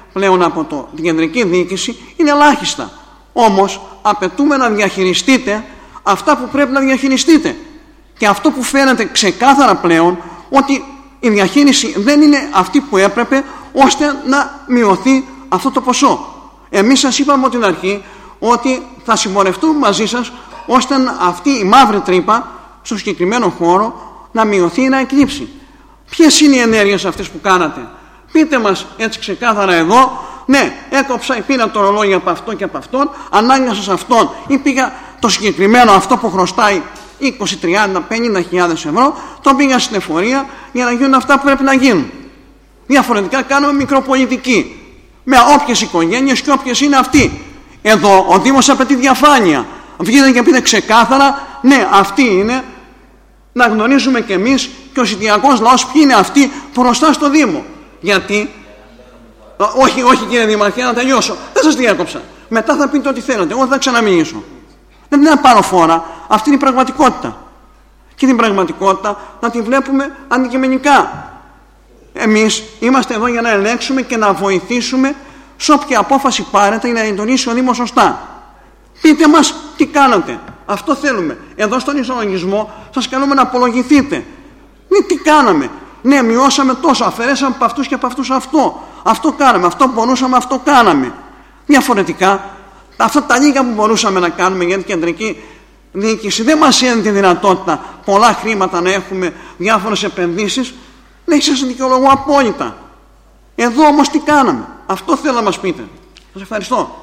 πλέον από την κεντρική διοίκηση είναι ελάχιστα. Όμως απαιτούμε να διαχειριστείτε αυτά που πρέπει να διαχειριστείτε. Και αυτό που φαίνεται ξεκάθαρα πλέον, ότι η διαχείριση δεν είναι αυτή που έπρεπε ώστε να μειωθεί αυτό το ποσό. Εμείς σας είπαμε από την αρχή ότι θα συμπορευτούμε μαζί σας ώστε αυτή η μαύρη τρύπα στο συγκεκριμένο χώρο να μειωθεί ή να εκλείψει. Ποιες είναι οι ενέργειες αυτές που κάνατε? Πείτε μας έτσι ξεκάθαρα εδώ. Ναι, έκοψα ή πήρα το ρολόι από αυτό και από αυτόν, ανάγκασα σε αυτόν ή πήγα το συγκεκριμένο αυτό που χρωστάει 20, 30, 50.000 ευρώ, το πήγα στην εφορία για να γίνουν αυτά που πρέπει να γίνουν. Διαφορετικά κάνουμε μικροπολιτική με όποιες οικογένειες και όποιες είναι αυτοί. Εδώ ο Δήμος απαιτεί διαφάνεια. Βγείτε και πείτε ξεκάθαρα, ναι, αυτοί είναι, να γνωρίζουμε κι εμείς και ο ζητιακός λαός ποιοι είναι αυτοί μπροστά στο Δήμο. Γιατί, όχι κύριε Δημαρχέ, να τελειώσω. Δεν σας διάκοψα. Μετά θα πείτε ό,τι θέλετε. Εγώ θα ξαναμιλήσω. Δεν είναι να πάρω φόρα. Αυτή είναι η πραγματικότητα. Και την πραγματικότητα να τη βλέπουμε αντικειμενικά. Εμείς είμαστε εδώ για να ελέγξουμε και να βοηθήσουμε σε όποια απόφαση πάρετε ή να εντονίσει ο Δήμος σωστά. Πείτε μας τι κάνατε. Αυτό θέλουμε. Εδώ στον ισολογισμό σας καλούμε να απολογηθείτε. Ναι, τι κάναμε. Ναι, μειώσαμε τόσο, αφαιρέσαμε από αυτούς και από αυτούς αυτό. Αυτό κάναμε, αυτό που μπορούσαμε, αυτό κάναμε. Διαφορετικά, αυτά τα λίγα που μπορούσαμε να κάνουμε για την κεντρική διοίκηση δεν μας έδινε τη δυνατότητα πολλά χρήματα να έχουμε διάφορες επενδύσεις. Ναι, σας δικαιολογώ απόλυτα. Εδώ όμως τι κάναμε. Αυτό θέλω να μας πείτε. Σας ευχαριστώ.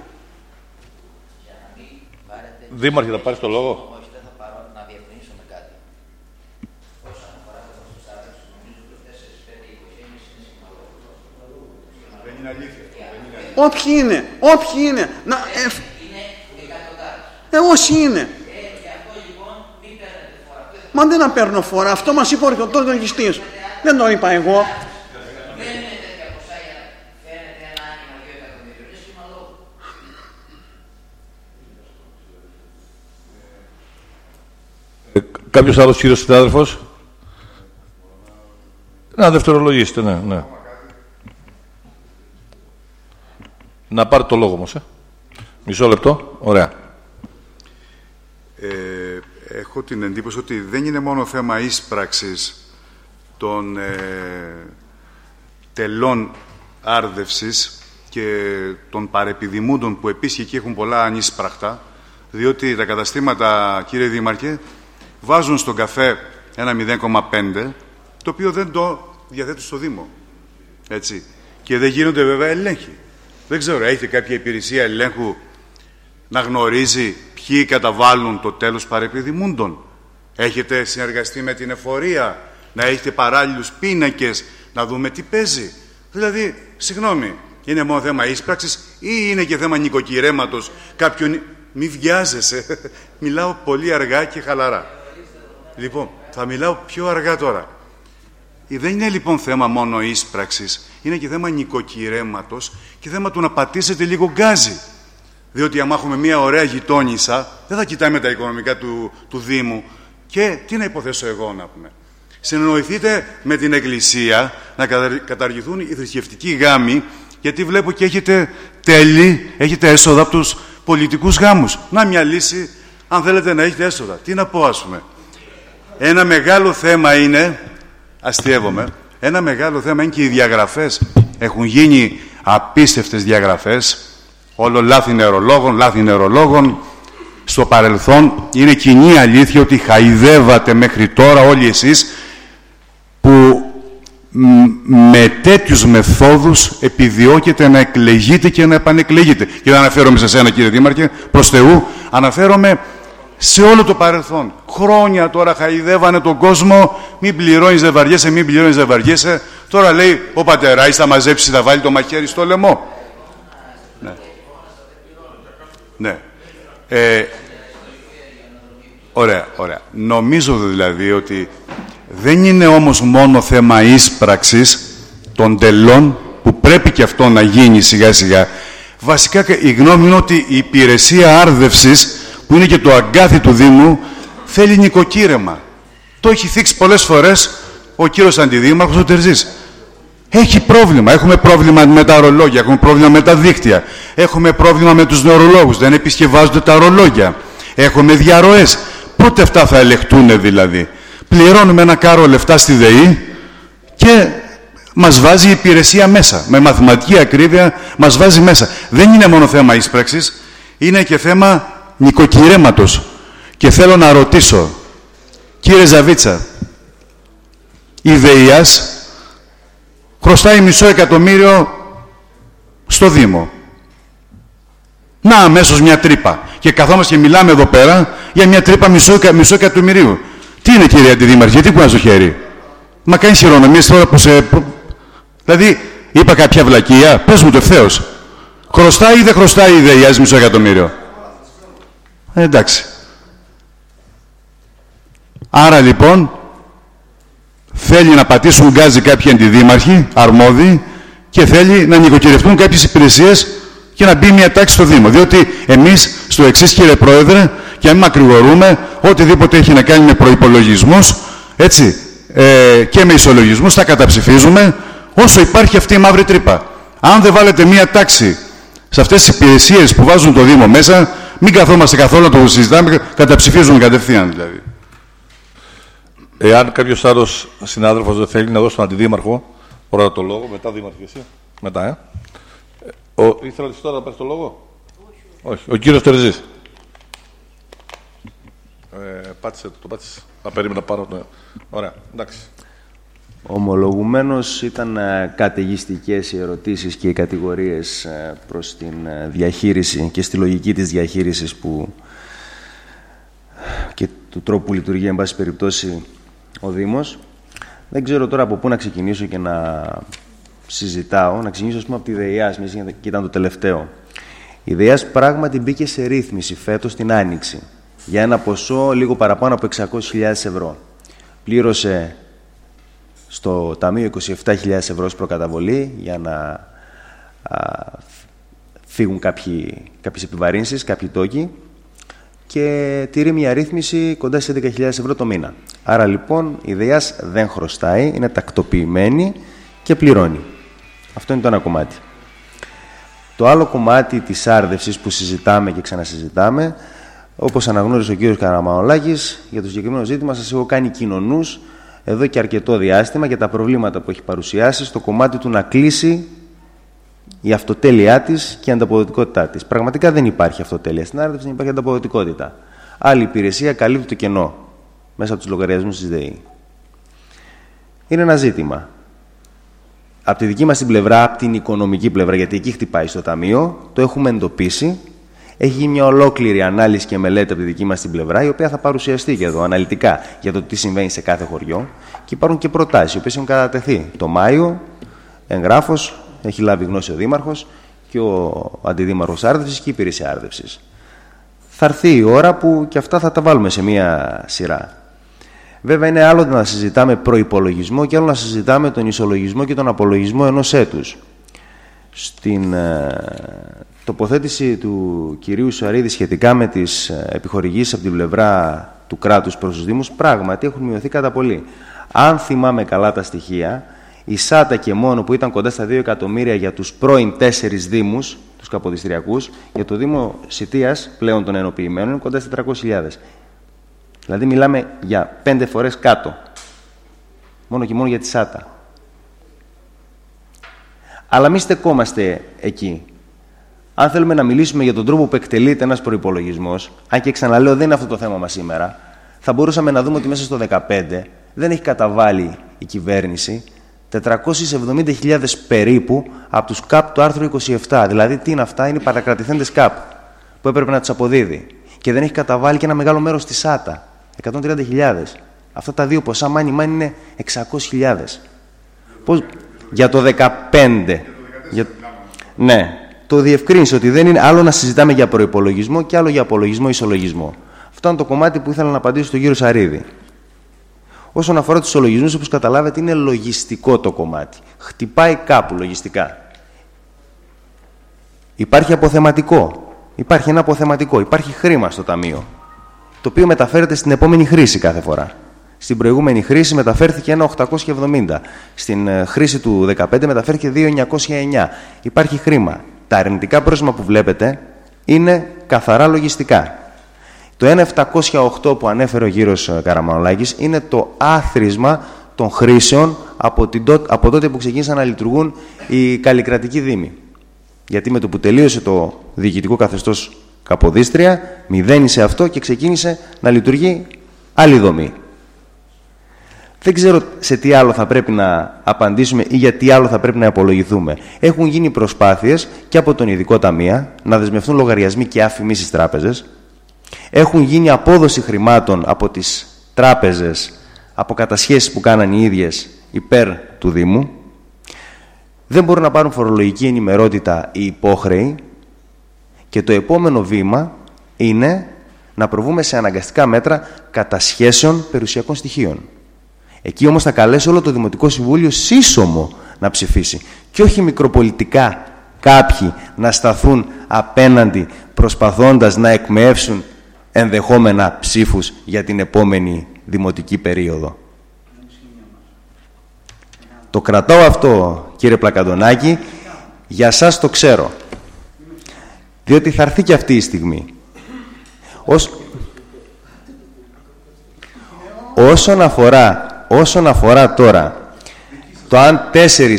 Δήμαρχε, θα πάρεις το λόγο. Όχι, δεν θα πάρω να διευκρινίσω με κάτι. Όσον αφορά το ποσοστά, νομίζω ότι 4-5 οικογένειες είναι συμμετοχές. Δεν είναι αλήθεια. Όποιοι είναι. Είναι εκατοντάδες. Όσοι είναι. Γι' αυτό λοιπόν μην παίρνετε φορά. Μα δεν να παίρνω φορά. Αυτό μας είπε ο αρχαιοτός λογιστής. Δεν το είπα εγώ. Δεν είναι τέτοια ποσά για να φαίνεται ένα άνοιγμα 2 εκατομμύριων. Είναι σχήμα λόγου. Κάποιος άλλος κύριος συνάδελφος? Να δευτερολογήσετε, ναι. Να πάρει το λόγο όμως, Μισό λεπτό. Ωραία. Έχω την εντύπωση ότι δεν είναι μόνο θέμα ίσπραξης των τελών άρδευσης και των παρεπιδημούντων που επίσης εκεί έχουν πολλά ανίσπραχτα, διότι τα καταστήματα, κύριε Δήμαρχε, βάζουν στον καφέ ένα 0,5, το οποίο δεν το διαθέτουν στο Δήμο. Έτσι. Και δεν γίνονται βέβαια ελέγχοι. Δεν ξέρω, έχετε κάποια υπηρεσία ελέγχου να γνωρίζει ποιοι καταβάλουν το τέλος παρεπιδημούντων? Έχετε συνεργαστεί με την εφορία, να έχετε παράλληλους πίνακες, να δούμε τι παίζει? Δηλαδή, συγγνώμη, είναι μόνο θέμα ίσπραξης ή είναι και θέμα νοικοκυρέματος κάποιον? Μη βιάζεσαι. Μιλάω πολύ αργά και χαλαρά. Λοιπόν, θα μιλάω πιο αργά τώρα. Δεν είναι λοιπόν θέμα μόνο ίσπραξης, είναι και θέμα νοικοκυρέματος και θέμα του να πατήσετε λίγο γκάζι. Διότι άμα έχουμε μια ωραία γειτόνισσα, δεν θα κοιτάμε τα οικονομικά του Δήμου. Και τι να υποθέσω εγώ να πούμε? Συνεννοηθείτε με την Εκκλησία να καταργηθούν οι θρησκευτικοί γάμοι, γιατί βλέπω και έχετε τέλη, έχετε έσοδα από τους πολιτικούς γάμους. Να μια λύση, αν θέλετε να έχετε έσοδα. Τι να πω, ας πούμε? Ένα μεγάλο θέμα είναι, αστειεύομαι, ένα μεγάλο θέμα είναι και οι διαγραφές. Έχουν γίνει απίστευτες διαγραφές, όλο λάθη νερολόγων. Στο παρελθόν είναι κοινή αλήθεια ότι χαϊδεύατε μέχρι τώρα όλοι εσείς που με τέτοιους μεθόδους επιδιώκετε να εκλεγείτε και να επανεκλεγείτε. Και δεν αναφέρομαι σε εσένα, κύριε Δήμαρχε, προς Θεού, αναφέρομαι σε όλο το παρελθόν. Χρόνια τώρα χαϊδεύανε τον κόσμο, μην πληρώνεις, δεν βαριέσαι. Τώρα λέει ο πατεράης θα μαζέψει, θα βάλει το μαχαίρι στο λαιμό. Ναι. Ωραία. Νομίζω δηλαδή ότι δεν είναι όμως μόνο θέμα ίσπραξης των τελών, που πρέπει και αυτό να γίνει σιγά σιγά. Βασικά η γνώμη είναι ότι η υπηρεσία άρδευσης, που είναι και το αγκάθι του Δήμου, θέλει νοικοκύρεμα. Το έχει θίξει πολλές φορές ο κύριος Αντιδήμαρχος, ο Τερζής. Έχει πρόβλημα. Έχουμε πρόβλημα με τα ορολόγια, έχουμε πρόβλημα με τα δίκτυα, έχουμε πρόβλημα με τους νευρολόγους, δεν επισκευάζονται τα ορολόγια, έχουμε διαρροές. Πότε αυτά θα ελεγχτούν δηλαδή? Πληρώνουμε ένα κάρο λεφτά στη ΔΕΗ και μας βάζει η υπηρεσία μέσα. Με μαθηματική ακρίβεια μας βάζει μέσα. Δεν είναι μόνο θέμα ίσπραξης, είναι και θέμα νοικοκυρέματος. Και θέλω να ρωτήσω, κύριε Ζαβίτσα, η ΔΕΗΑΣ χρωστάει $500.000 στο Δήμο. Να, αμέσως μια τρύπα. Και καθόμαστε και μιλάμε εδώ πέρα για μια τρύπα $500.000. Τι είναι, κύριε Αντιδήμαρχε, γιατί που είναι στο χέρι? Μα κάνει χειρονομίες τώρα που σε... Δηλαδή, είπα κάποια βλακεία, πες μου το ευθέως. Χρωστάει ή δεν χρωστάει η ΔΕΗΑΣ $500.000? Εντάξει. Άρα λοιπόν, θέλει να πατήσουν γκάζι κάποιοι αντιδήμαρχοι, αρμόδιοι, και θέλει να νοικοκυρευτούν κάποιες υπηρεσίες και να μπει μια τάξη στο Δήμο. Διότι εμείς στο εξής, κύριε Πρόεδρε, και αν μακρηγορούμε, οτιδήποτε έχει να κάνει με προϋπολογισμούς, έτσι, και με ισολογισμούς, θα καταψηφίζουμε όσο υπάρχει αυτή η μαύρη τρύπα. Αν δεν βάλετε μια τάξη σε αυτές τις υπηρεσίες που βάζουν το Δήμο μέσα, μην καθόμαστε καθόλου να το συζητάμε, καταψηφίζουμε κατευθείαν δηλαδή. Εάν κάποιος άλλος συνάδελφος δεν θέλει να δώσει τον αντιδήμαρχο πρώτα το λόγο, μετά δήμαρχε εσύ. Μετά, ήθελα τώρα να πάρεις το λόγο? Όχι. Ο κύριος Τερζής. Πάτησε το, πάτησε. Θα περίμενα πάνω το... Ωραία, εντάξει. Ομολογουμένως ήταν καταιγιστικές οι ερωτήσεις και οι κατηγορίες προς την διαχείριση και στη λογική της διαχείρισης και του τρόπου που λειτουργεί, εν πάση περιπτώσει, ο Δήμος. Δεν ξέρω τώρα από πού να ξεκινήσω και να συζητάω. Να ξεκινήσω, ας πούμε, από τη ΔΕΗΑΣ, και ήταν το τελευταίο. Η ΔΕΗΑΣ πράγματι μπήκε σε ρύθμιση φέτος την Άνοιξη για ένα ποσό λίγο παραπάνω από 600.000 ευρώ. Πλήρωσε στο Ταμείο 27.000 ευρώ ως προκαταβολή για να φύγουν κάποιες επιβαρύνσεις, κάποιοι τόκοι, και τηρεί μια ρύθμιση κοντά στις 11.000 ευρώ το μήνα. Άρα λοιπόν η ΔΕΗΑΣ δεν χρωστάει, είναι τακτοποιημένη και πληρώνει. Αυτό είναι το ένα κομμάτι. Το άλλο κομμάτι της άρδευσης που συζητάμε και ξανασυζητάμε, όπως αναγνώρισε ο κύριος Καραμανολάκης, για το συγκεκριμένο ζήτημα σας έχω κάνει κοινωνούς εδώ και αρκετό διάστημα για τα προβλήματα που έχει παρουσιάσει στο κομμάτι του να κλείσει η αυτοτέλειά της και η ανταποδοτικότητά της. Πραγματικά δεν υπάρχει αυτοτέλεια στην άρδευση, δεν υπάρχει ανταποδοτικότητα. Άλλη υπηρεσία καλύπτει το κενό μέσα από τους λογαριασμούς της ΔΕΗ. Είναι ένα ζήτημα. Από τη δική μας την πλευρά, από την οικονομική πλευρά, γιατί εκεί χτυπάει στο Ταμείο, το έχουμε εντοπίσει. Έχει γίνει μια ολόκληρη ανάλυση και μελέτη από τη δική μας την πλευρά, η οποία θα παρουσιαστεί και εδώ αναλυτικά για το τι συμβαίνει σε κάθε χωριό. Και υπάρχουν και προτάσεις, οι οποίες έχουν κατατεθεί το Μάιο, εγγράφος, έχει λάβει γνώση ο Δήμαρχος και ο Αντιδήμαρχος Άρδευσης και η Υπηρεσία Άρδευσης. Θα έρθει η ώρα που και αυτά θα τα βάλουμε σε μία σειρά. Βέβαια, είναι άλλο να συζητάμε προϋπολογισμό και άλλο να συζητάμε τον ισολογισμό και τον απολογισμό ενός έτους. Στην τοποθέτηση του κυρίου Σουαρίδη σχετικά με τις επιχορηγήσεις από την πλευρά του κράτους προς τους Δήμους, πράγματι έχουν μειωθεί κατά πολύ. Αν θυμάμαι καλά τα στοιχεία, η ΣΑΤΑ και μόνο που ήταν κοντά στα 2 εκατομμύρια για τους πρώην 4 Δήμους, τους καποδιστριακούς, για το Δήμο Σιτίας, πλέον των ενοποιημένων, είναι κοντά στα 400.000. Δηλαδή μιλάμε για 5 φορές κάτω. Μόνο και μόνο για τη ΣΑΤΑ. Αλλά μην στεκόμαστε εκεί. Αν θέλουμε να μιλήσουμε για τον τρόπο που εκτελείται ένας προϋπολογισμός, αν και ξαναλέω δεν είναι αυτό το θέμα μας σήμερα, θα μπορούσαμε να δούμε ότι μέσα στο 2015 δεν έχει καταβάλει η κυβέρνηση 470.000 περίπου από τους ΚΑΠ του άρθρου 27. Δηλαδή, τι είναι αυτά? Είναι οι παρακρατηθέντες ΚΑΠ που έπρεπε να τους αποδίδει. Και δεν έχει καταβάλει και ένα μεγάλο μέρος στη ΣΑΤΑ. 130.000. Αυτά τα δύο ποσά, μάνι είναι 600.000. Πώς... Για το 2015. Ναι. Το διευκρίνησε ότι δεν είναι άλλο να συζητάμε για προϋπολογισμό και άλλο για απολογισμό ισολογισμό. Αυτό είναι το κομμάτι που ήθελα να απαντήσω στον κύριο Σαρίδη. Όσον αφορά τους ισολογισμούς, όπως καταλάβετε, είναι λογιστικό το κομμάτι. Χτυπάει κάπου λογιστικά. Υπάρχει αποθεματικό. Υπάρχει ένα αποθεματικό. Υπάρχει χρήμα στο ταμείο, το οποίο μεταφέρεται στην επόμενη χρήση κάθε φορά. Στην προηγούμενη χρήση μεταφέρθηκε 1.870. Στην χρήση του 2015 μεταφέρθηκε 2.909. Υπάρχει χρήμα. Τα αρνητικά πρόσημα που βλέπετε είναι καθαρά λογιστικά. Το 1.708 που ανέφερε ο κύριος Καραμανολάκης είναι το άθροισμα των χρήσεων από τότε που ξεκίνησαν να λειτουργούν οι καλλικρατικοί δήμοι. Γιατί με το που τελείωσε το διοικητικό καθεστώς Καποδίστρια, μηδένισε αυτό και ξεκίνησε να λειτουργεί άλλη δομή. Δεν ξέρω σε τι άλλο θα πρέπει να απαντήσουμε ή για τι άλλο θα πρέπει να απολογηθούμε. Έχουν γίνει προσπάθειες και από τον Ειδικό Ταμεία να δεσμευτούν λογαριασμοί και άφημοι στις τράπεζες. Έχουν γίνει απόδοση χρημάτων από τις τράπεζες, από κατασχέσεις που κάναν οι ίδιες υπέρ του Δήμου. Δεν μπορούν να πάρουν φορολογική ενημερότητα οι υπόχρεοι και το επόμενο βήμα είναι να προβούμε σε αναγκαστικά μέτρα κατασχέσεων περιουσιακών στοιχείων. Εκεί όμως θα καλέσει όλο το Δημοτικό Συμβούλιο σύσσωμο να ψηφίσει και όχι μικροπολιτικά κάποιοι να σταθούν απέναντι προσπαθώντας να εκμεεύσουν ενδεχόμενα ψήφους για την επόμενη δημοτική περίοδο. Το κρατάω αυτό, κύριε Πλακαντονάκη, για σας το ξέρω. Διότι θα έρθει και αυτή η στιγμή. Όσον αφορά τώρα το αν 4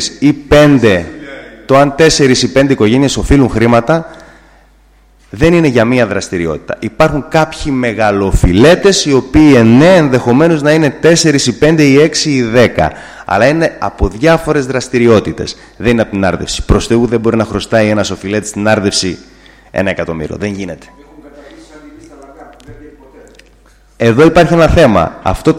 ή 5 οικογένειες οφείλουν χρήματα, δεν είναι για μία δραστηριότητα. Υπάρχουν κάποιοι μεγαλοφιλέτες οι οποίοι ενδεχομένως να είναι 4 ή 5 ή 6 ή 10, αλλά είναι από διάφορες δραστηριότητες. Δεν είναι από την άρδευση. Προς Θεού δεν μπορεί να χρωστάει ένας οφειλέτης στην άρδευση 1 εκατομμύριο. Δεν γίνεται. Εδώ υπάρχει ένα θέμα. Αυτό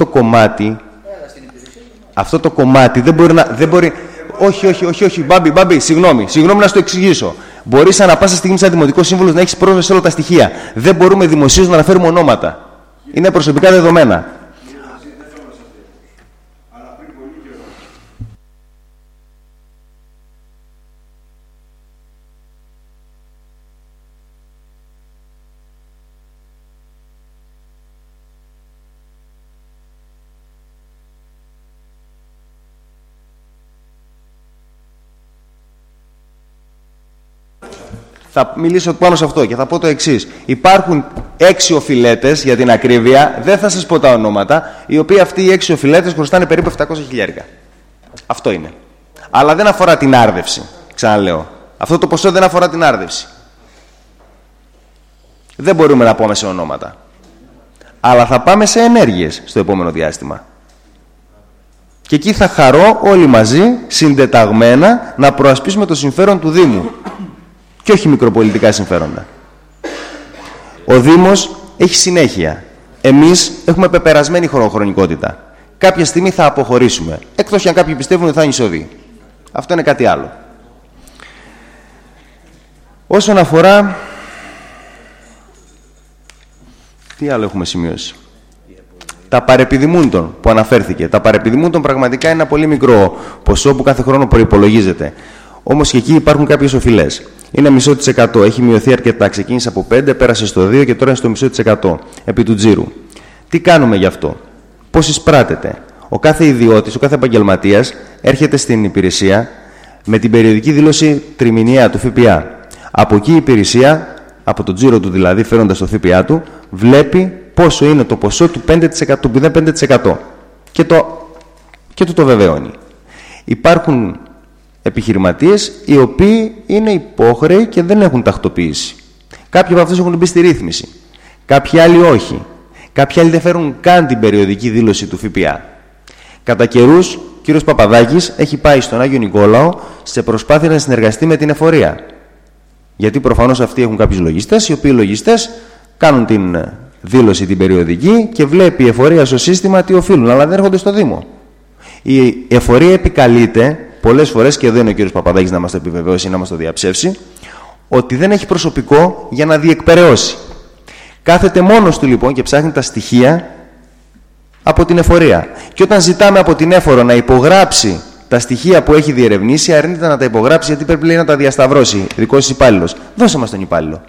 το κομμάτι δεν μπορεί... Όχι, Μπάμπη, συγγνώμη να σου το εξηγήσω. Μπορείς ανά πάσα στιγμή σαν Δημοτικό Σύμβουλος να έχεις πρόσβαση σε όλα τα στοιχεία. Δεν μπορούμε δημοσίως να αναφέρουμε ονόματα. Είναι προσωπικά δεδομένα. Θα μιλήσω πάνω σε αυτό και θα πω το εξής. Υπάρχουν 6 οφειλέτες, για την ακρίβεια, δεν θα σας πω τα ονόματα, οι οποίοι αυτοί οι 6 οφειλέτες χρωστάνε περίπου 700.000. Αυτό είναι. Αλλά δεν αφορά την άρδευση, ξαναλέω. Αυτό το ποσό δεν αφορά την άρδευση. Δεν μπορούμε να πούμε σε ονόματα. Αλλά θα πάμε σε ενέργειες στο επόμενο διάστημα. Και εκεί θα χαρώ όλοι μαζί, συντεταγμένα, να προασπίσουμε το συμφέρον του Δήμου. Και όχι μικροπολιτικά συμφέροντα. Ο Δήμος έχει συνέχεια. Εμείς έχουμε πεπερασμένη χρονικότητα. Κάποια στιγμή θα αποχωρήσουμε. Εκτός αν κάποιοι πιστεύουν ότι θα είναι εισοδοί. Αυτό είναι κάτι άλλο. Όσον αφορά... Τι άλλο έχουμε σημειώσει. Τα παρεπιδημούντων που αναφέρθηκε. Τα παρεπιδημούντων πραγματικά είναι ένα πολύ μικρό ποσό που κάθε χρόνο προϋπολογίζεται. Όμως και εκεί υπάρχουν κάποιες οφειλές. Είναι 0,5%. Έχει μειωθεί αρκετά. Ξεκίνησε από 5, πέρασε στο 2 και τώρα είναι στο 0,5% επί του τζίρου. Τι κάνουμε γι' αυτό? Πώς εισπράτεται? Ο κάθε ιδιώτης, ο κάθε επαγγελματίας έρχεται στην υπηρεσία με την περιοδική δήλωση τριμηνιαία του ΦΠΑ. Από εκεί η υπηρεσία, από το τζίρο του δηλαδή, φέροντας το ΦΠΑ του, βλέπει πόσο είναι το ποσό του 5%, του 0,5% και του το βεβαιώνει. Υπάρχουν επιχειρηματίες οι οποίοι είναι υπόχρεοι και δεν έχουν τακτοποίηση. Κάποιοι από αυτούς έχουν μπει στη ρύθμιση. Κάποιοι άλλοι όχι. Κάποιοι άλλοι δεν φέρουν καν την περιοδική δήλωση του ΦΠΑ. Κατά καιρούς, ο κύριος Παπαδάκης έχει πάει στον Άγιο Νικόλαο σε προσπάθεια να συνεργαστεί με την εφορία. Γιατί προφανώς αυτοί έχουν κάποιους λογιστές, οι οποίοι λογιστές κάνουν την δήλωση την περιοδική και βλέπει η εφορία στο σύστημα τι οφείλουν, αλλά δεν έρχονται στο Δήμο. Η εφορία επικαλείται πολλές φορές, και εδώ είναι ο κύριος Παπαδάκης να μας το επιβεβαιώσει ή να μας το διαψεύσει, ότι δεν έχει προσωπικό για να διεκπεραιώσει. Κάθεται μόνος του λοιπόν και ψάχνει τα στοιχεία από την εφορία. Και όταν ζητάμε από την έφορο να υπογράψει τα στοιχεία που έχει διερευνήσει, αρνείται να τα υπογράψει γιατί πρέπει λέει, να τα διασταυρώσει. Δικός υπάλληλος. Δώσε μας τον υπάλληλο.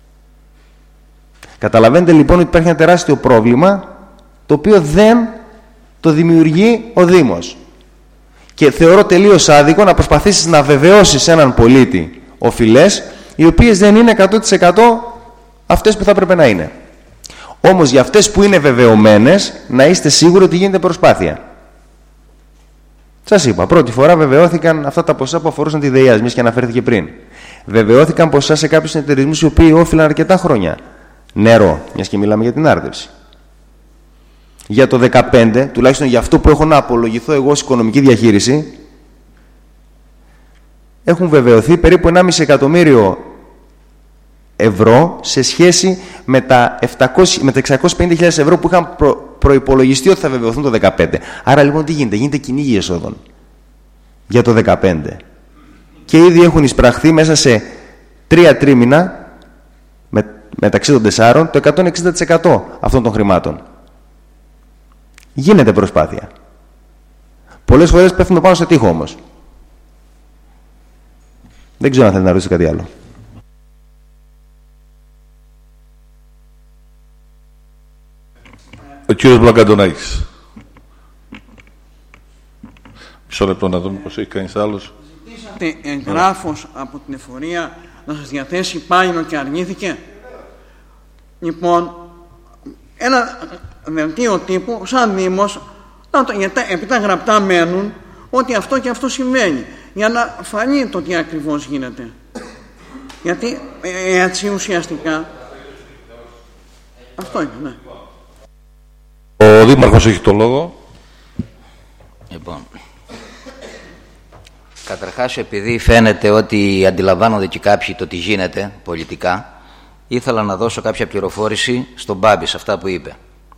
Καταλαβαίνετε λοιπόν ότι υπάρχει ένα τεράστιο πρόβλημα το οποίο δεν το δημιουργεί ο Δήμος. Και θεωρώ τελείως άδικο να προσπαθήσεις να βεβαιώσεις έναν πολίτη οφειλές, οι οποίες δεν είναι 100% αυτές που θα έπρεπε να είναι. Όμως για αυτές που είναι βεβαιωμένες, να είστε σίγουροι ότι γίνεται προσπάθεια. Σας είπα, πρώτη φορά βεβαιώθηκαν αυτά τα ποσά που αφορούσαν τη ΔΕΙΑΣ, μιας και αναφέρθηκε πριν. Βεβαιώθηκαν ποσά σε κάποιους συνεταιρισμούς οι οποίοι όφυλαν αρκετά χρόνια νερό, μιας και μιλάμε για την άρδευση. Για το 2015, τουλάχιστον για αυτό που έχω να απολογηθώ εγώ ως οικονομική διαχείριση, έχουν βεβαιωθεί περίπου 1,5 εκατομμύριο ευρώ σε σχέση με τα 650.000 ευρώ που είχαν προϋπολογιστεί ότι θα βεβαιωθούν το 2015. Άρα λοιπόν τι γίνεται? Γίνεται κυνήγι εσόδων για το 2015. Και ήδη έχουν εισπραχθεί μέσα σε 3 τρίμηνα, μεταξύ των 4, το 160% αυτών των χρημάτων. Γίνεται προσπάθεια. Πολλές φορές πέφτουν πάνω στο τοίχο όμως. Δεν ξέρω αν θέλει να ρωτήσει κάτι άλλο. Ο κύριος Μπλαγκαντονάκης. Μισό λεπτό να δούμε πως έχει κανείς άλλος. Ζητήσατε εγγράφος από την εφορία να σας διαθέσει πάγινο και αρνήθηκε. Λοιπόν, ένα δελτίο τύπου σαν Δήμος, επειδή τα γραπτά μένουν, ότι αυτό και αυτό συμβαίνει, για να φανεί το τι ακριβώς γίνεται. Γιατί έτσι ουσιαστικά αυτό είναι, ναι. Ο Δήμαρχος έχει το λόγο. Λοιπόν, καταρχάς, επειδή φαίνεται ότι αντιλαμβάνονται και κάποιοι το τι γίνεται πολιτικά, ήθελα να δώσω κάποια πληροφόρηση στον Μπάμπη σε αυτά που είπε.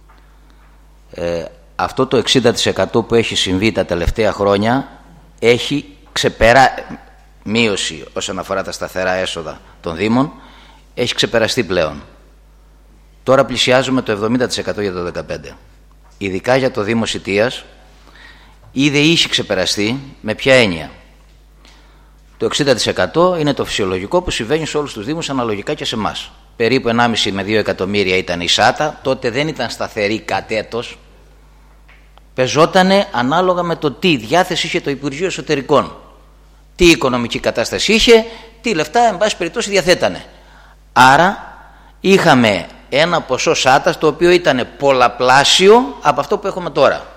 Αυτό το 60% που έχει συμβεί τα τελευταία χρόνια έχει μείωση όσον αφορά τα σταθερά έσοδα των Δήμων, έχει ξεπεραστεί πλέον. Τώρα πλησιάζουμε το 70% για το 2015. Ειδικά για το Δήμο Σιτίας, ήδη είχε ξεπεραστεί. Με ποια έννοια? Το 60% είναι το φυσιολογικό που συμβαίνει σε όλους τους Δήμους, αναλογικά και σε εμάς. Περίπου 1,5 με 2 εκατομμύρια ήταν η ΣΑΤΑ, τότε δεν ήταν σταθερή κατ' έτος. Πεζότανε ανάλογα με το τι διάθεση είχε το Υπουργείο Εσωτερικών, τι οικονομική κατάσταση είχε, τι λεφτά εν πάση περιπτώσει διαθέτανε. Άρα είχαμε ένα ποσό ΣΑΤΑ το οποίο ήταν πολλαπλάσιο από αυτό που έχουμε τώρα.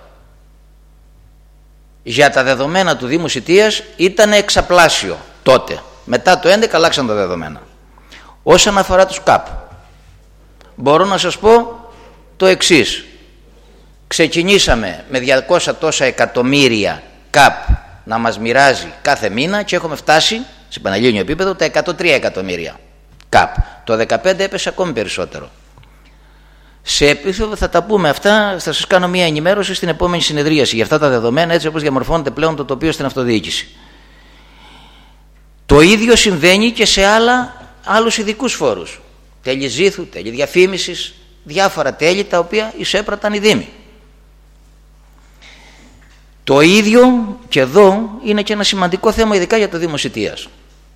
Για τα δεδομένα του Δήμου Σιτίας ήταν εξαπλάσιο τότε. Μετά το 11 αλλάξαν τα δεδομένα. Όσον αφορά τους ΚΑΠ, μπορώ να σας πω το εξής. Ξεκινήσαμε με 200 τόσα εκατομμύρια ΚΑΠ να μας μοιράζει κάθε μήνα και έχουμε φτάσει σε πανελλήνιο επίπεδο τα 103 εκατομμύρια ΚΑΠ. Το 2015 έπεσε ακόμη περισσότερο. Σε επίπεδο θα τα πούμε αυτά, θα σας κάνω μια ενημέρωση στην επόμενη συνεδρίαση για αυτά τα δεδομένα, έτσι όπως διαμορφώνεται πλέον το τοπίο στην αυτοδιοίκηση. Το ίδιο συμβαίνει και σε άλλους ειδικούς φόρους. Τέλη ζήθου, τέλη διαφήμισης, διάφορα τέλη τα οποία εισέπραταν οι Δήμοι. Το ίδιο και εδώ είναι και ένα σημαντικό θέμα, ειδικά για το Δήμο Σιτίας.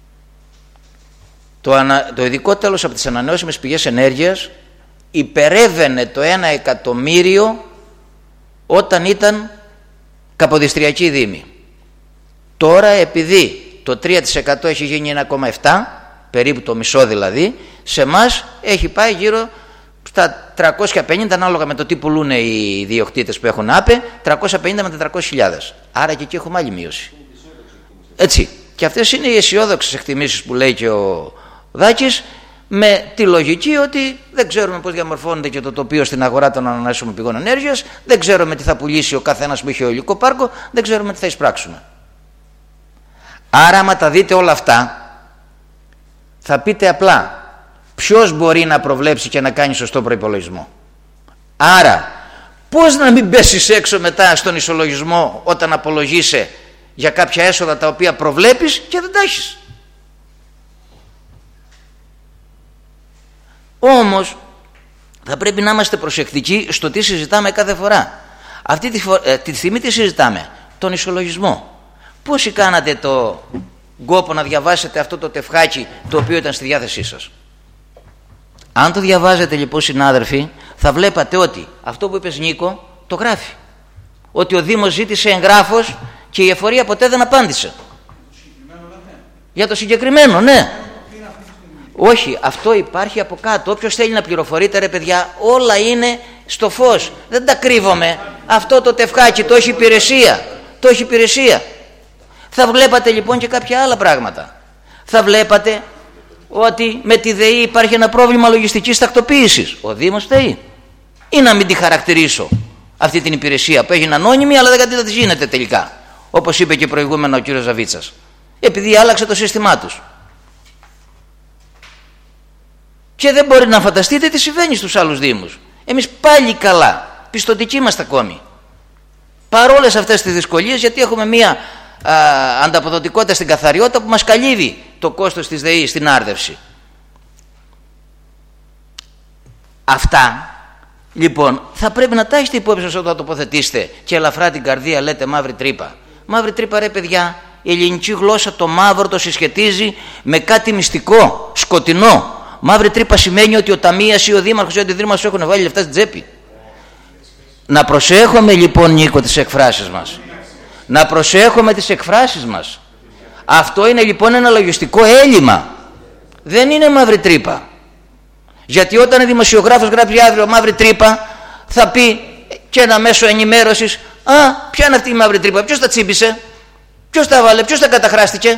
Το ειδικό τέλος από τις ανανεώσιμες πηγές ενέργειας υπερεύαινε το 1 εκατομμύριο όταν ήταν καποδιστριακή Δήμη. Τώρα, επειδή το 3% έχει γίνει 1,7, περίπου το μισό δηλαδή, σε εμάς έχει πάει γύρω στα 350, ανάλογα με το τι πουλούν οι ιδιοκτήτες που έχουν ΑΠΕ, 350 με 400.000. Άρα και εκεί έχουμε άλλη μείωση. Έτσι. Και αυτές είναι οι αισιόδοξες εκτιμήσεις που λέει και ο Δάκης, με τη λογική ότι δεν ξέρουμε πώς διαμορφώνεται και το τοπίο στην αγορά των ανανεώσιμων πηγών ενέργειας, δεν ξέρουμε τι θα πουλήσει ο καθένας που είχε ολικό πάρκο, δεν ξέρουμε τι θα εισπράξουμε. Άρα, άμα τα δείτε όλα αυτά, θα πείτε απλά ποιος μπορεί να προβλέψει και να κάνει σωστό προϋπολογισμό. Άρα, πώς να μην πέσεις έξω μετά στον ισολογισμό όταν απολογείσαι για κάποια έσοδα τα οποία προβλέπεις και δεν τα έχεις. Όμως θα πρέπει να είμαστε προσεκτικοί στο τι συζητάμε κάθε φορά. Αυτή τη στιγμή τι συζητάμε? Τον ισολογισμό. Πόσοι κάνατε το κόπο να διαβάσετε αυτό το τευχάκι το οποίο ήταν στη διάθεσή σας? Αν το διαβάζετε λοιπόν, συνάδελφοι, θα βλέπατε ότι αυτό που είπες, Νίκο, το γράφει. ότι ο Δήμος ζήτησε εγγράφος και η εφορία ποτέ δεν απάντησε. Για το συγκεκριμένο, ναι. Όχι, αυτό υπάρχει από κάτω. Όποιος θέλει να πληροφορείται, ρε παιδιά, όλα είναι στο φως. Δεν τα κρύβομαι. Αυτό το τευκάκι το έχει υπηρεσία. Το έχει υπηρεσία. Θα βλέπατε λοιπόν και κάποια άλλα πράγματα. Θα βλέπατε ότι με τη ΔΕΗ υπάρχει ένα πρόβλημα λογιστικής τακτοποίησης. Ο Δήμος φταίει. Ή να μην τη χαρακτηρίσω αυτή την υπηρεσία που έγινε ανώνυμη, αλλά δεν τη γίνεται τελικά. Όπως είπε και προηγούμενα ο κύριος Ζαβίτσας. Επειδή άλλαξε το σύστημά τους. Και δεν μπορεί να φανταστείτε τι συμβαίνει στους άλλους Δήμους. Εμείς πάλι καλά, πιστωτικοί είμαστε ακόμη. Παρόλες αυτές τις δυσκολίες, γιατί έχουμε μία ανταποδοτικότητα στην καθαριότητα που μας καλύβει το κόστος της ΔΕΗ στην άρδευση. Αυτά λοιπόν θα πρέπει να τα έχετε υπόψη σας όταν τοποθετήσετε και ελαφρά την καρδία λέτε μαύρη τρύπα. Μαύρη τρύπα, ρε παιδιά, η ελληνική γλώσσα το μαύρο το συσχετίζει με κάτι μυστικό, σκοτεινό. Μαύρη τρύπα σημαίνει ότι ο ταμείας ή ο δήμαρχος ή ο αντιδήμαρχος έχουν βάλει λεφτά στην τσέπη. Να προσέχουμε λοιπόν, Νίκο, τις εκφράσεις μας. Να προσέχουμε τις εκφράσεις μας. Αυτό είναι λοιπόν ένα λογιστικό έλλειμμα. Δεν είναι μαύρη τρύπα. Γιατί όταν ο δημοσιογράφος γράψει αύριο μαύρη τρύπα, θα πει και ένα μέσο ενημέρωσης, α, ποια είναι αυτή η μαύρη τρύπα, ποιος τα τσίμπησε, ποιος τα βάλε, ποιος τα καταχράστηκε.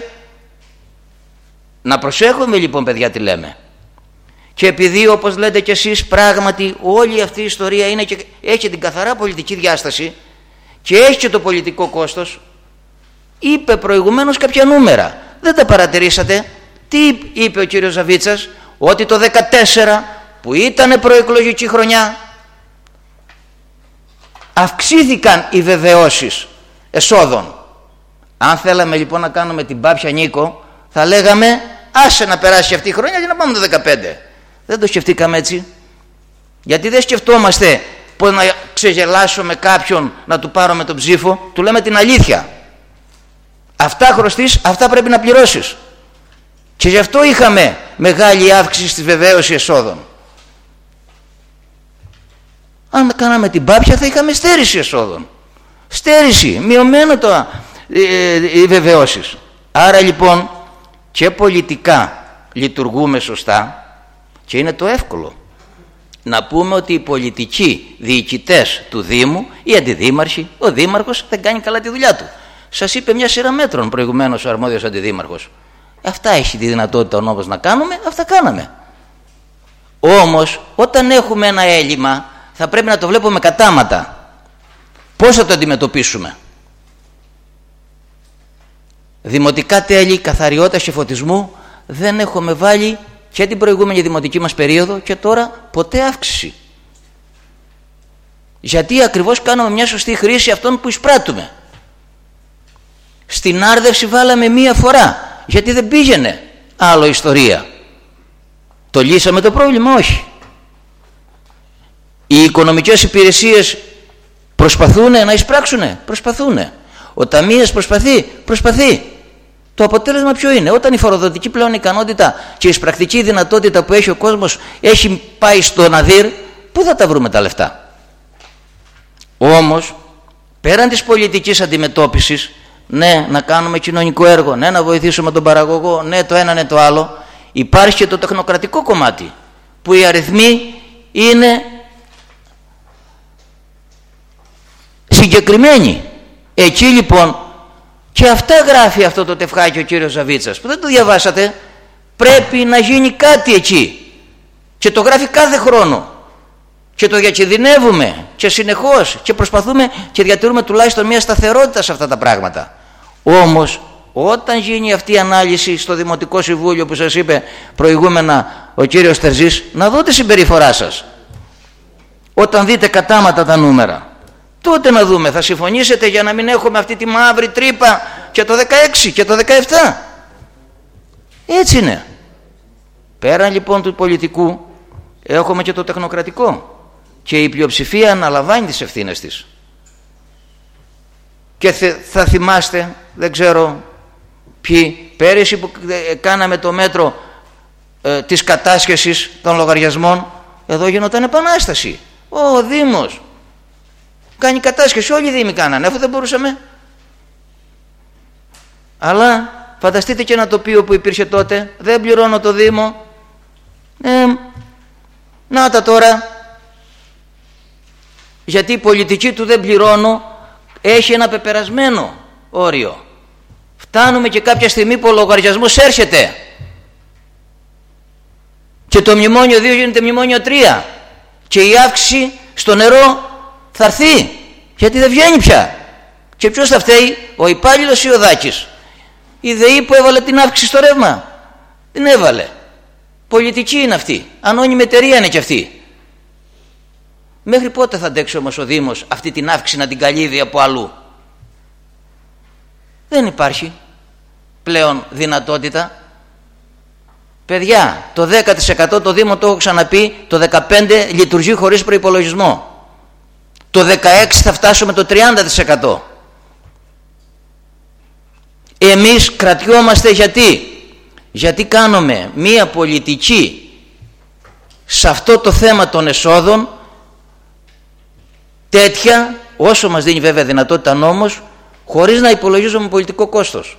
Να προσέχουμε λοιπόν, παιδιά, τι λέμε. Και επειδή, όπως λέτε κι εσείς, πράγματι όλη αυτή η ιστορία είναι και έχει την καθαρά πολιτική διάσταση και έχει και το πολιτικό κόστος, είπε προηγουμένως κάποια νούμερα. Δεν τα παρατηρήσατε? Τι είπε ο κύριος Ζαβίτσας? Ότι το 2014, που ήταν προεκλογική χρονιά, αυξήθηκαν οι βεβαιώσεις εσόδων. Αν θέλαμε λοιπόν να κάνουμε την πάπια, Νίκο, θα λέγαμε άσε να περάσει αυτή η χρονιά και να πάμε το 2015. Δεν το σκεφτήκαμε έτσι. Γιατί δεν σκεφτόμαστε πώς να ξεγελάσουμε κάποιον, να του πάρουμε τον ψήφο. Του λέμε την αλήθεια. Αυτά χρωστείς, αυτά πρέπει να πληρώσεις. Και γι' αυτό είχαμε μεγάλη αύξηση στη βεβαίωση εσόδων. Αν κάναμε την πάπια θα είχαμε στέρηση εσόδων. Στέρηση, μειωμένο οι βεβαιώσεις. Άρα λοιπόν και πολιτικά λειτουργούμε σωστά. Και είναι το εύκολο να πούμε ότι οι πολιτικοί διοικητές του Δήμου, οι αντιδήμαρχοι, ο δήμαρχος δεν κάνει καλά τη δουλειά του. Σας είπε μια σειρά μέτρων προηγουμένως ο αρμόδιος αντιδήμαρχος. Αυτά έχει τη δυνατότητα ο νόμος να κάνουμε, αυτά κάναμε. Όμως όταν έχουμε ένα έλλειμμα θα πρέπει να το βλέπουμε κατάματα. Πώς θα το αντιμετωπίσουμε? Δημοτικά τέλη, καθαριότητας και φωτισμού δεν έχουμε βάλει και την προηγούμενη δημοτική μας περίοδο και τώρα ποτέ αύξηση. Γιατί ακριβώς κάνουμε μια σωστή χρήση αυτών που εισπράττουμε. Στην άρδευση βάλαμε μία φορά. Γιατί δεν πήγαινε άλλο ιστορία. Το λύσαμε το πρόβλημα? Όχι. Οι οικονομικές υπηρεσίες προσπαθούν να εισπράξουν? Προσπαθούν. Ο ταμείας προσπαθεί. Το αποτέλεσμα ποιο είναι? Όταν η φοροδοτική πλέον ικανότητα και η εισπρακτική δυνατότητα που έχει ο κόσμος έχει πάει στο ναδύρ, πού θα τα βρούμε τα λεφτά? Όμως πέραν της πολιτικής αντιμετώπισης, ναι, να κάνουμε κοινωνικό έργο, ναι, να βοηθήσουμε τον παραγωγό, ναι, το ένα ναι το άλλο, υπάρχει και το τεχνοκρατικό κομμάτι που οι αριθμοί είναι συγκεκριμένοι. Εκεί λοιπόν και αυτά γράφει αυτό το τευχάκι ο κύριος Ζαβίτσας που δεν το διαβάσατε. Πρέπει να γίνει κάτι εκεί και το γράφει κάθε χρόνο και το διακινδυνεύουμε και συνεχώς και προσπαθούμε και διατηρούμε τουλάχιστον μια σταθερότητα σε αυτά τα πράγματα. Όμως όταν γίνει αυτή η ανάλυση στο Δημοτικό Συμβούλιο που σας είπε προηγούμενα ο κύριος Τερζής, να δω τη συμπεριφορά σας. Όταν δείτε κατάματα τα νούμερα, τότε να δούμε, θα συμφωνήσετε για να μην έχουμε αυτή τη μαύρη τρύπα και το 16 και το 17? Έτσι είναι. Πέραν λοιπόν του πολιτικού έχουμε και το τεχνοκρατικό και η πλειοψηφία αναλαμβάνει τις ευθύνες της. Και θα θυμάστε, δεν ξέρω ποιοι, πέρυσι που κάναμε το μέτρο της κατάσχεσης των λογαριασμών, εδώ γινόταν επανάσταση. Ο Δήμος κάνει κατάσχεση, όλοι οι Δήμοι κάνανε, αφού δεν μπορούσαμε. Αλλά φανταστείτε και ένα τοπίο που υπήρχε τότε, δεν πληρώνω το Δήμο, να τα τώρα, γιατί η πολιτική του δεν πληρώνω έχει ένα πεπερασμένο όριο. Φτάνουμε και κάποια στιγμή που ο λογαριασμός έρχεται και το μνημόνιο 2 γίνεται μνημόνιο 3 και η αύξηση στο νερό θα έρθει, γιατί δεν βγαίνει πια. Και ποιος θα φταίει, ο υπάλληλος ή ο Δάκης? Η ΔΕΗ που έβαλε την αύξηση στο ρεύμα? Την έβαλε. Πολιτική είναι αυτή, ανώνυμη εταιρεία είναι και αυτή. Μέχρι πότε θα αντέξει όμως ο Δήμος αυτή την αύξηση να την καλύβει από αλλού? Δεν υπάρχει πλέον δυνατότητα. Παιδιά, το 10% το Δήμο, το έχω ξαναπεί, το 15% λειτουργεί χωρίς προϋπολογισμό. Το 16% θα φτάσουμε το 30%. Εμείς κρατιόμαστε γιατί κάνουμε μία πολιτική σε αυτό το θέμα των εσόδων τέτοια, όσο μας δίνει βέβαια δυνατότητα νόμος, χωρίς να υπολογίζουμε πολιτικό κόστος.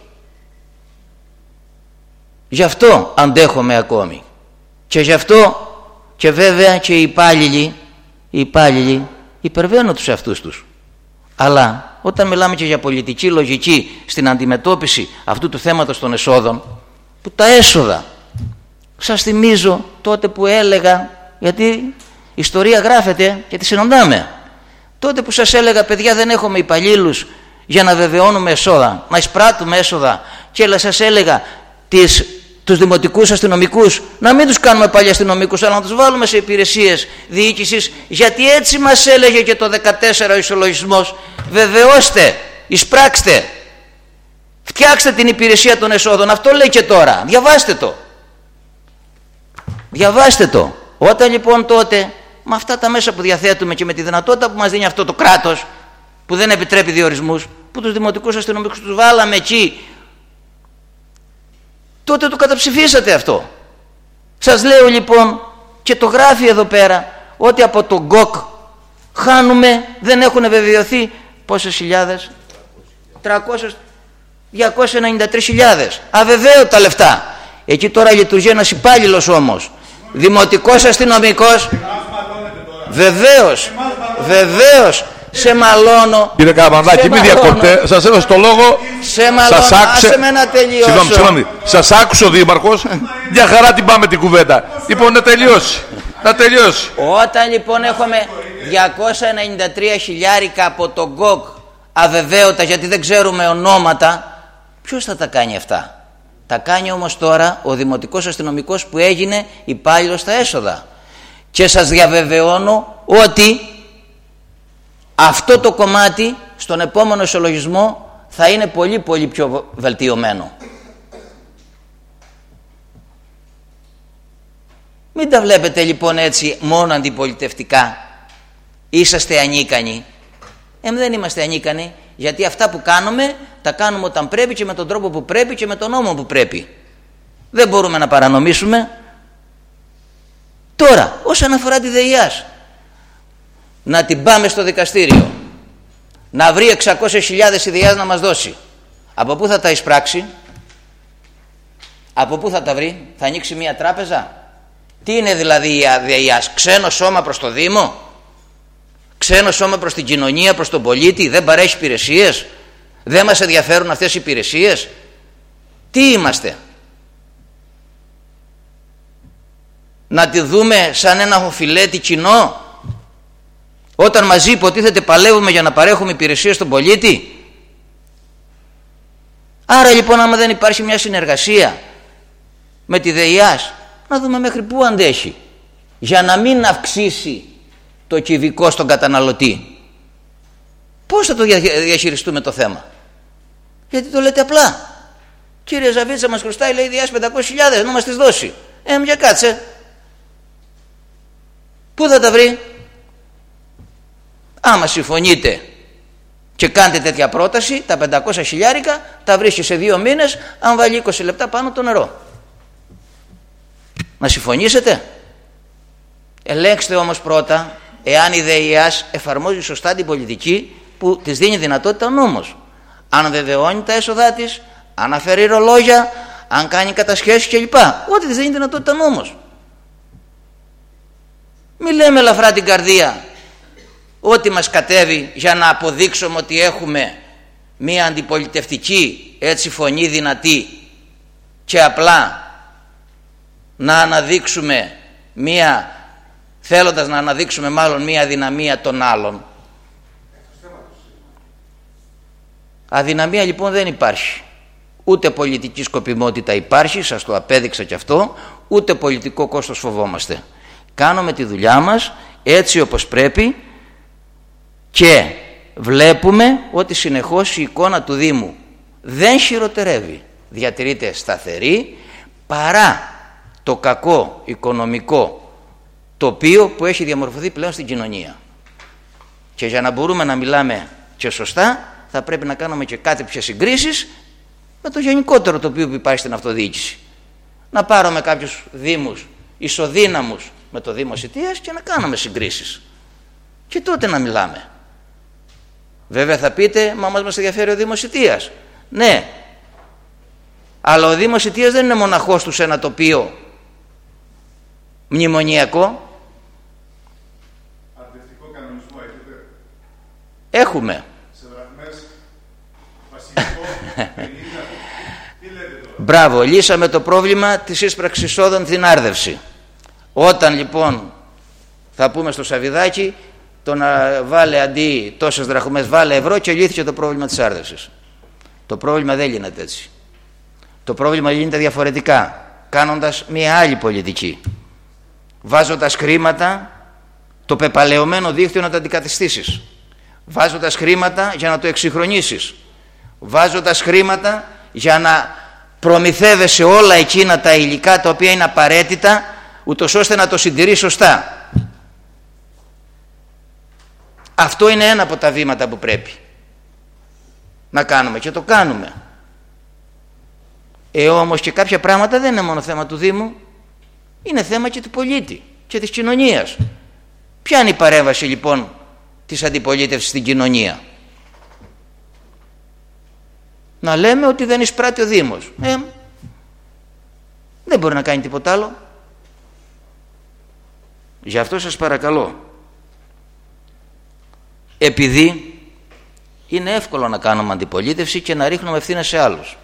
Γι' αυτό αντέχουμε ακόμη. Και γι' αυτό και βέβαια και οι υπάλληλοι υπερβαίνουν τους εαυτούς τους. Αλλά όταν μιλάμε και για πολιτική λογική στην αντιμετώπιση αυτού του θέματος των εσόδων, που τα έσοδα, σας θυμίζω τότε που έλεγα, γιατί η ιστορία γράφεται και τη συναντάμε, τότε που σας έλεγα, παιδιά, δεν έχουμε υπαλλήλους για να βεβαιώνουμε έσοδα, να εισπράττουμε έσοδα, και σας έλεγα τους δημοτικούς αστυνομικούς να μην τους κάνουμε πάλι αστυνομικούς, αλλά να τους βάλουμε σε υπηρεσίες διοίκησης, γιατί έτσι μας έλεγε και το 14 ο ισολογισμός. Βεβαιώστε, εισπράξτε, φτιάξτε την υπηρεσία των εσόδων. Αυτό λέει και τώρα. Διαβάστε το. Όταν λοιπόν τότε, με αυτά τα μέσα που διαθέτουμε και με τη δυνατότητα που μας δίνει αυτό το κράτος, που δεν επιτρέπει διορισμούς, που τους δημοτικούς αστυνομικούς τους βάλαμε εκεί, τότε το καταψηφίσατε αυτό. Σας λέω λοιπόν, και το γράφει εδώ πέρα, ότι από το γκοκ χάνουμε, δεν έχουν βεβαιωθεί πόσες χιλιάδες, 293.000 αβεβαίωτα λεφτά. Εκεί τώρα λειτουργεί ένας υπάλληλος όμως, δημοτικός αστυνομικός. Βεβαίως σε μαλώνω. Κύριε Καβανδάκη, μην διακόπτε. Σας έδωσα το λόγο. Σε μαλώνω. Άσε με να τελειώσω. Συγγνώμη. Σας άκουσε ο Δήμαρχος. Μια χαρά την πάμε την κουβέντα. Λοιπόν, να τελειώσει. Όταν λοιπόν έχουμε 293 χιλιάρικα από τον γκοκ αβεβαίωτα, γιατί δεν ξέρουμε ονόματα, ποιος θα τα κάνει αυτά? Τα κάνει όμως τώρα ο δημοτικός αστυνομικός που έγινε υπάλληλος στα έσοδα. Και σας διαβεβαιώνω ότι αυτό το κομμάτι στον επόμενο ισολογισμό θα είναι πολύ πολύ πιο βελτιωμένο. Μην τα βλέπετε λοιπόν έτσι μόνο αντιπολιτευτικά. Είσαστε ανίκανοι. Δεν είμαστε ανίκανοι, γιατί αυτά που κάνουμε τα κάνουμε όταν πρέπει και με τον τρόπο που πρέπει και με τον νόμο που πρέπει. Δεν μπορούμε να παρανομήσουμε. Τώρα, όσον αφορά τη ΔΕΙΑΣ, να την πάμε στο δικαστήριο, να βρει 600.000 η ΔΕΙΑΣ να μας δώσει. Από πού θα τα εισπράξει? Από πού θα τα βρει? Θα ανοίξει μια τράπεζα? Τι είναι δηλαδή η ΔΕΙΑΣ? Ξένο σώμα προς το Δήμο? Ξένο σώμα προς την κοινωνία, προς τον πολίτη? Δεν παρέχει υπηρεσίες? Δεν μας ενδιαφέρουν αυτές οι υπηρεσίες? Τι είμαστε? Να τη δούμε σαν ένα οφειλέτη κοινό, όταν μαζί υποτίθεται παλεύουμε για να παρέχουμε υπηρεσίες στον πολίτη? Άρα λοιπόν, άμα δεν υπάρχει μια συνεργασία με τη ΔΕΙΑΣ, να δούμε μέχρι πού αντέχει, για να μην αυξήσει το κυβικό στον καταναλωτή. Πώς θα το διαχειριστούμε το θέμα? Γιατί το λέτε απλά. Κύριε Ζαβίτσα, μας χρωστάει, λέει, η ΔΕΙΑΣ 500.000, να μας τις δώσει. Για κάτσε. Πού θα τα βρει? Άμα συμφωνείτε και κάνετε τέτοια πρόταση, τα 500 χιλιάρικα τα βρίσκει σε 2 μήνες, αν βάλει 20 λεπτά πάνω το νερό. Να συμφωνήσετε? Ελέγξτε όμως πρώτα εάν η ΔΕΙΑΣ εφαρμόζει σωστά την πολιτική που της δίνει δυνατότητα ο νόμος. Αν βεβαιώνει τα έσοδά της, αν αφαιρεί ρολόγια, αν κάνει κατασχέσεις κλπ. Ό,τι της δίνει δυνατότητα ο νόμος. Μη λέμε ελαφρά την καρδία ό,τι μας κατέβει για να αποδείξουμε ότι έχουμε μία αντιπολιτευτική έτσι φωνή δυνατή και απλά να αναδείξουμε θέλοντας να αναδείξουμε μάλλον μία αδυναμία των άλλων. Αδυναμία λοιπόν δεν υπάρχει. Ούτε πολιτική σκοπιμότητα υπάρχει, σας το απέδειξα και αυτό, ούτε πολιτικό κόστος φοβόμαστε. Κάνουμε τη δουλειά μας έτσι όπως πρέπει και βλέπουμε ότι συνεχώς η εικόνα του Δήμου δεν χειροτερεύει, διατηρείται σταθερή παρά το κακό οικονομικό τοπίο που έχει διαμορφωθεί πλέον στην κοινωνία. Και για να μπορούμε να μιλάμε και σωστά θα πρέπει να κάνουμε και κάποιες συγκρίσεις με το γενικότερο τοπίο που υπάρχει στην αυτοδιοίκηση. Να πάρουμε κάποιους δήμους ισοδύναμους με το Δήμο Σιτίας και να κάνουμε συγκρίσεις και τότε να μιλάμε. Βέβαια θα πείτε, μα μας ενδιαφέρει ο Δήμος Σιτίας. Ναι, αλλά ο Δήμος Σιτίας δεν είναι μοναχός του σε ένα τοπίο μνημονιακό. Αντιευτικό κανονισμό έχετε? Έχουμε. Σε δραχμές, βασιλικό, 50. Τι λέτε τώρα? Μπράβο, λύσαμε το πρόβλημα της ίσπραξης εισόδων στην άρδευση. Όταν λοιπόν θα πούμε στο Σαβιδάκι το να βάλε αντί τόσες δραχμές βάλε ευρώ και λύθηκε το πρόβλημα της άρδευσης. Το πρόβλημα δεν λύνεται έτσι. Το πρόβλημα λύνεται διαφορετικά, κάνοντας μια άλλη πολιτική. Βάζοντας χρήματα, το πεπαλαιωμένο δίκτυο να το αντικαταστήσεις. Βάζοντας χρήματα για να το εξυγχρονίσεις. Βάζοντας χρήματα για να προμηθεύεσαι όλα εκείνα τα υλικά τα οποία είναι απαραίτητα, ούτως ώστε να το συντηρείς σωστά. Αυτό είναι ένα από τα βήματα που πρέπει να κάνουμε και το κάνουμε. Όμως και κάποια πράγματα δεν είναι μόνο θέμα του Δήμου, είναι θέμα και του πολίτη και της κοινωνίας. Ποια είναι η παρέμβαση λοιπόν της αντιπολίτευσης στην κοινωνία? Να λέμε ότι δεν εισπράττει ο Δήμος. Δεν μπορεί να κάνει τίποτα άλλο. Γι' αυτό σας παρακαλώ, επειδή είναι εύκολο να κάνουμε αντιπολίτευση και να ρίχνουμε ευθύνες σε άλλους,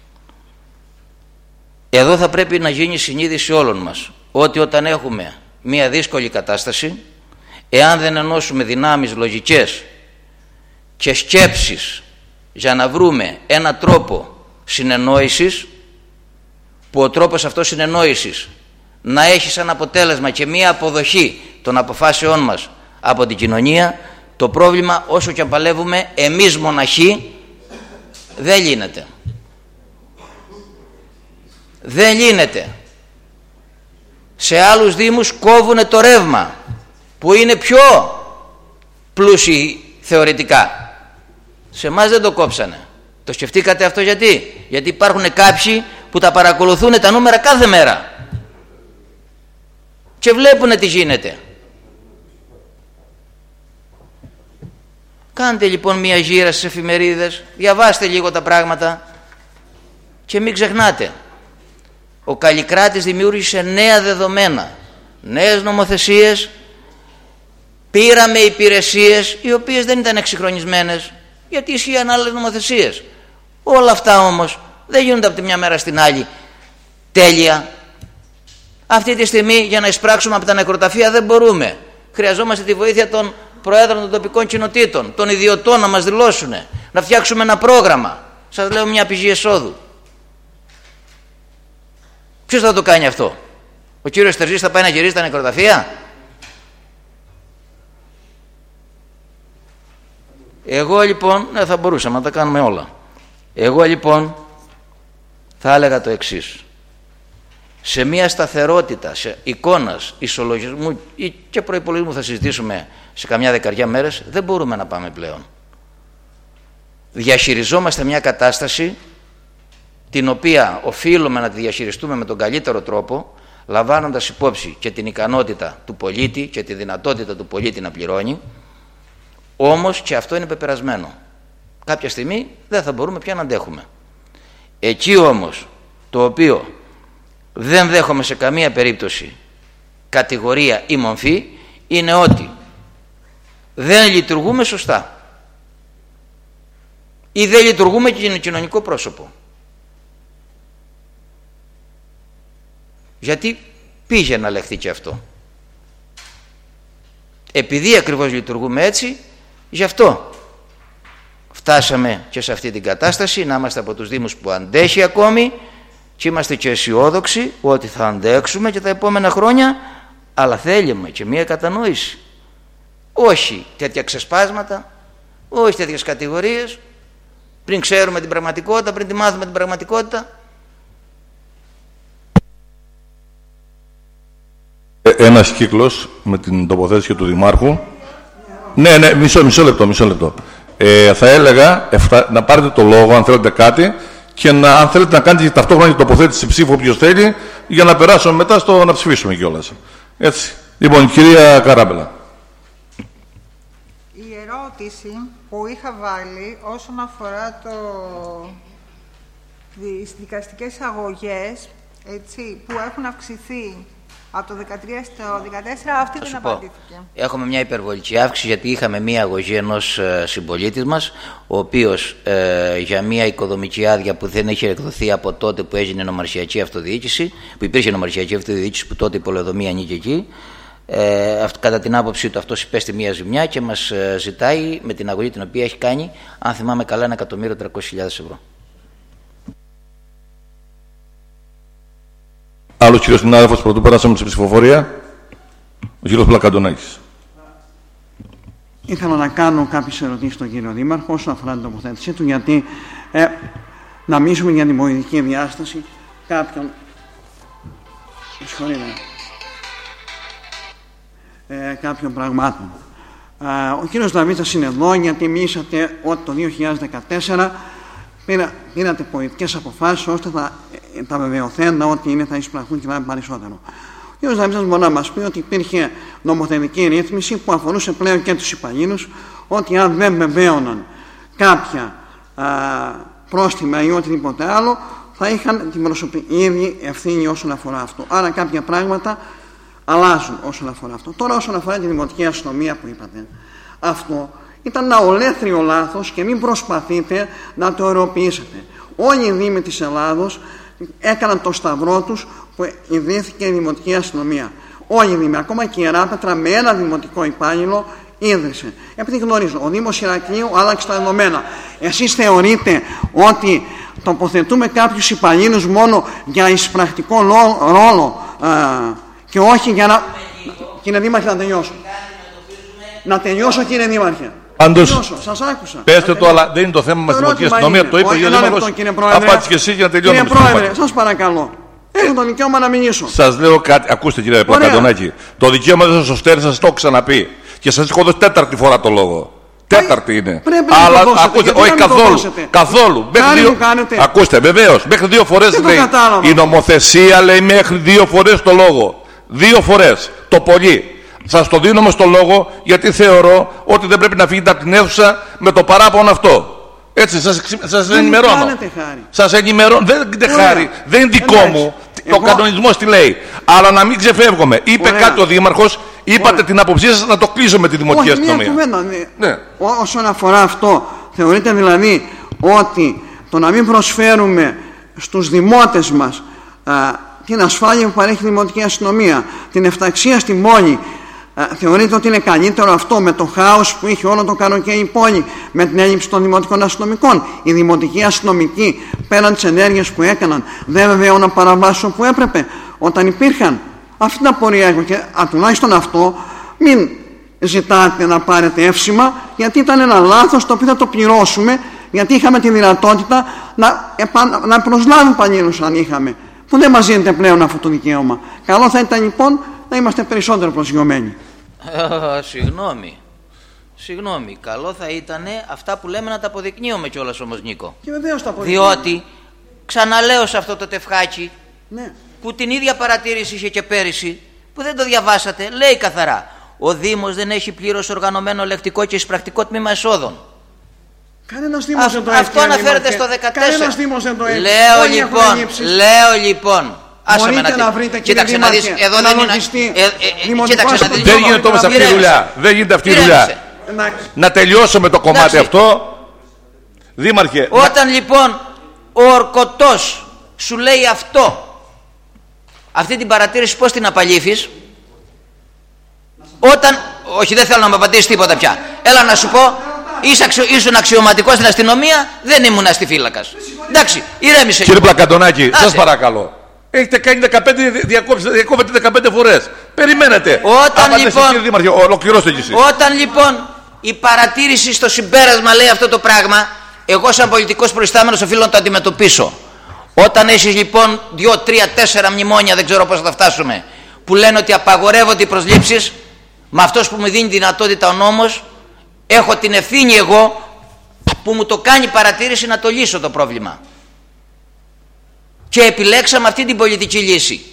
εδώ θα πρέπει να γίνει συνείδηση όλων μας ότι όταν έχουμε μια δύσκολη κατάσταση, εάν δεν ενώσουμε δυνάμεις λογικές και σκέψεις για να βρούμε ένα τρόπο συνεννόησης, που ο τρόπος αυτός συνεννόησης να έχει σαν αποτέλεσμα και μία αποδοχή των αποφάσεών μας από την κοινωνία, το πρόβλημα όσο και αν παλεύουμε εμείς μοναχοί δεν λύνεται. Δεν λύνεται. Σε άλλους δήμους κόβουνε το ρεύμα που είναι πιο πλούσιοι θεωρητικά. Σε εμάς δεν το κόψανε. Το σκεφτήκατε αυτό γιατί? Γιατί υπάρχουν κάποιοι που τα παρακολουθούν τα νούμερα κάθε μέρα και βλέπουν τι γίνεται. Κάντε λοιπόν μια γύρα στις εφημερίδες, διαβάστε λίγο τα πράγματα και μην ξεχνάτε, ο Καλλικράτης δημιούργησε νέα δεδομένα, νέες νομοθεσίες, πήραμε υπηρεσίες οι οποίες δεν ήταν εξυγχρονισμένες γιατί ισχύαν άλλες νομοθεσίες. Όλα αυτά όμως δεν γίνονται από τη μια μέρα στην άλλη τέλεια. Αυτή τη στιγμή για να εισπράξουμε από τα νεκροταφεία δεν μπορούμε. Χρειαζόμαστε τη βοήθεια των προέδρων των τοπικών κοινοτήτων, των ιδιωτών να μας δηλώσουν, να φτιάξουμε ένα πρόγραμμα. Σας λέω μια πηγή εσόδου. Ποιος θα το κάνει αυτό? Ο κύριος Τερζής θα πάει να γυρίσει τα νεκροταφεία? Εγώ λοιπόν, θα μπορούσαμε να τα κάνουμε όλα. Εγώ λοιπόν θα έλεγα το εξής. Σε μια σταθερότητα, σε εικόνας, ισολογισμού ή και προϋπολογισμού θα συζητήσουμε σε καμιά δεκαριά μέρες, δεν μπορούμε να πάμε πλέον. Διαχειριζόμαστε μια κατάσταση την οποία οφείλουμε να τη διαχειριστούμε με τον καλύτερο τρόπο, λαμβάνοντας υπόψη και την ικανότητα του πολίτη και τη δυνατότητα του πολίτη να πληρώνει, όμως και αυτό είναι πεπερασμένο. Κάποια στιγμή δεν θα μπορούμε πια να αντέχουμε. Εκεί όμως το οποίο δεν δέχομαι σε καμία περίπτωση κατηγορία ή μορφή είναι ότι δεν λειτουργούμε σωστά ή δεν λειτουργούμε κοινωνικό πρόσωπο. Γιατί πήγε να λεχθεί και αυτό. Επειδή ακριβώς λειτουργούμε έτσι, γι' αυτό φτάσαμε και σε αυτή την κατάσταση, να είμαστε από τους Δήμους που αντέχει ακόμη και είμαστε και αισιόδοξοι ότι θα αντέξουμε και τα επόμενα χρόνια, αλλά θέλουμε και μία κατανόηση. Όχι τέτοια ξεσπάσματα, όχι τέτοιες κατηγορίες, πριν ξέρουμε την πραγματικότητα, πριν τη μάθουμε την πραγματικότητα. Ένας κύκλος με την τοποθέτηση του Δημάρχου. Ναι, μισό λεπτό. Θα έλεγα να πάρετε το λόγο αν θέλετε κάτι και αν θέλετε να κάνετε ταυτόχρονα την τοποθέτηση ψήφου όποιος θέλει, για να περάσουμε μετά στο να ψηφίσουμε κιόλας. Έτσι. Λοιπόν, κυρία Καράμπελα. Η ερώτηση που είχα βάλει όσον αφορά τις δικαστικές αγωγές, έτσι, που έχουν αυξηθεί από το 2013 στο 2014, αυτή δεν απαντήθηκε. Έχουμε μια υπερβολική αύξηση, γιατί είχαμε μια αγωγή ενός συμπολίτη μας, ο οποίος για μια οικοδομική άδεια που δεν είχε εκδοθεί από τότε που έγινε νομαρχιακή αυτοδιοίκηση, που υπήρχε νομαρχιακή αυτοδιοίκηση, που τότε η πολεοδομία ανήκε εκεί, κατά την άποψή του αυτός υπέστη μια ζημιά και μας ζητάει με την αγωγή την οποία έχει κάνει, αν θυμάμαι καλά, 1.300.000 ευρώ. Άλλος κύριος συνάδελφος, πρωτού περάσαμε στην ψηφοφορία, ο κύριος Πλακαντονάκης. Ήθελα να κάνω κάποιες ερωτήσεις στον κύριο Δήμαρχο όσον αφορά την τοποθέτησή του, γιατί να μιλήσουμε για την πολιτική διάσταση κάποιων πραγμάτων. Ο κύριος Δαβίτσας είναι εδώ γιατί μίλησατε ότι το 2014 πήρατε πολιτικές αποφάσεις ώστε τα βεβαιωθέντα ότι θα εισπραχθούν και θα είναι περισσότερο. Ο κ. Δαβίτσας μπορεί να μας πει ότι υπήρχε νομοθετική ρύθμιση που αφορούσε πλέον και τους υπαλλήλους, ότι αν δεν βεβαίωναν κάποια πρόστιμα ή οτιδήποτε άλλο, θα είχαν την προσωπική ίδια ευθύνη όσον αφορά αυτό. Άρα κάποια πράγματα αλλάζουν όσον αφορά αυτό. Τώρα, όσον αφορά τη δημοτική αστυνομία που είπατε, αυτό ήταν ένα ολέθριο λάθος και μην προσπαθείτε να το αιροποιήσετε. Όλοι οι Δήμοι της Ελλάδος έκαναν το σταυρό τους που ιδρύθηκε η δημοτική αστυνομία. Όλοι οι Δήμοι, ακόμα και η Ιεράπετρα με ένα δημοτικό υπάλληλο ίδρυσε. Επειδή γνωρίζω, ο Δήμος Ηρακλείου άλλαξε τα δεδομένα. Εσείς θεωρείτε ότι τοποθετούμε κάποιους υπαλλήλους μόνο για εισπρακτικό ρόλο και όχι για να... Κύριε Δήμαρχε, να τελειώσω. Να τελειώσω, κύριε Δήμαρχε. Πάντως, σας άκουσα. Πέστε το, αλλά δεν είναι το θέμα μας δημοτική αστυνομία. Το είπε ο Δήμαρχος. Απάντησε και εσύ για να τελειώνουμε. Κύριε Πρόεδρε, σας παρακαλώ. Έχω το δικαίωμα να μιλήσω. Σας λέω κάτι. Ακούστε, κύριε Πλακαντονάκη. Το δικαίωμα δεν σας στέλνει, σας το έχω ξαναπεί. Και σας έχω δώσει τέταρτη φορά το λόγο. Τέταρτη είναι. Αλλά ακούστε, όχι καθόλου. Ακούστε, βεβαίως. Μέχρι 2 φορές λέει. Η νομοθεσία λέει μέχρι 2 φορές το λόγο. 2 φορές το πολύ. Σας το δίνω όμως το λόγο γιατί θεωρώ ότι δεν πρέπει να φύγετε από την αίθουσα με το παράπονο αυτό. Έτσι, σας ενημερώνω. Σας ενημερώνω. Δεν είναι χάρη. Δεν είναι δικό μου. Το κανονισμός τι λέει. Αλλά να μην ξεφεύγουμε. Είπε κάτι ο Δήμαρχος, είπατε την άποψή σας, να το κλείσω με τη δημοτική αστυνομία. Ναι. Όσον αφορά αυτό, θεωρείτε δηλαδή ότι το να μην προσφέρουμε στους δημότες μας την ασφάλεια που παρέχει η δημοτική αστυνομία, την εφταξία στην πόλη, θεωρείτε ότι είναι καλύτερο αυτό με το χάος που είχε όλο το καλοκαίρι η πόλη, με την έλλειψη των δημοτικών αστυνομικών? Οι δημοτικοί αστυνομικοί, πέραν τις ενέργειες που έκαναν, δεν βεβαίωναν παραβάσεις που έπρεπε όταν υπήρχαν? Αυτή την απορία έχω και τουλάχιστον αυτό μην ζητάτε να πάρετε εύσημα, γιατί ήταν ένα λάθος το οποίο θα το πληρώσουμε, γιατί είχαμε τη δυνατότητα να προσλάβουμε υπαλλήλους αν είχαμε, που δεν μας δίνεται πλέον αυτό το δικαίωμα. Καλό θα ήταν λοιπόν να είμαστε περισσότερο προσγειωμένοι. Συγγνώμη, καλό θα ήταν αυτά που λέμε να τα αποδεικνύουμε κιόλας όμως, Νίκο. Και βεβαίως τα αποδεικνύουμε. Διότι, ξαναλέω σε αυτό το τευχάκι, ναι, που την ίδια παρατήρηση είχε και πέρυσι, που δεν το διαβάσατε, λέει καθαρά: ο Δήμος δεν έχει πλήρως οργανωμένο λεκτικό και εισπρακτικό τμήμα εσόδων. Κανένας Δήμος δεν το έχει. Αυτό αναφέρεται στο 14. Κανένας Δήμος δεν το έχει. Λέω λοιπόν. Μπορείτε να βρείτε, κύριε Δήμαρχε, εδώ ένα δεν λογιστή. Δεν γίνεται όμως αυτή η δουλειά. Δεν γίνεται αυτή η δουλειά. Να τελειώσω με το κομμάτι αυτό. Δήμαρχε. Όταν λοιπόν ο ορκωτός σου λέει αυτό, αυτή την παρατήρηση πώς την απαλήφεις? Όταν, όχι, δεν θέλω να μου απαντήσεις τίποτα πια. Έλα να σου πω, ήσουν αξιωματικός στην αστυνομία, δεν ήμουν αστιφύλακας. Εντάξει, ηρέμησε. Κύριε Πλακαντονάκη, σας παρακαλώ. Έχετε κάνει 15, διακόβετε 15 φορές. Περιμένετε. Όταν λοιπόν, κύριε Δήμαρχε, ολοκληρώστε κι εσείς. Όταν λοιπόν η παρατήρηση στο συμπέρασμα λέει αυτό το πράγμα, εγώ σαν πολιτικός προϊστάμενος οφείλω να το αντιμετωπίσω. Όταν έχεις λοιπόν 2, 3, 4 μνημόνια, δεν ξέρω πώς θα φτάσουμε, που λένε ότι απαγορεύονται οι προσλήψεις, με αυτός που μου δίνει δυνατότητα ο νόμος, έχω την ευθύνη εγώ που μου το κάνει παρατήρηση να το λύσω το πρόβλημα. Και επιλέξαμε αυτή την πολιτική λύση.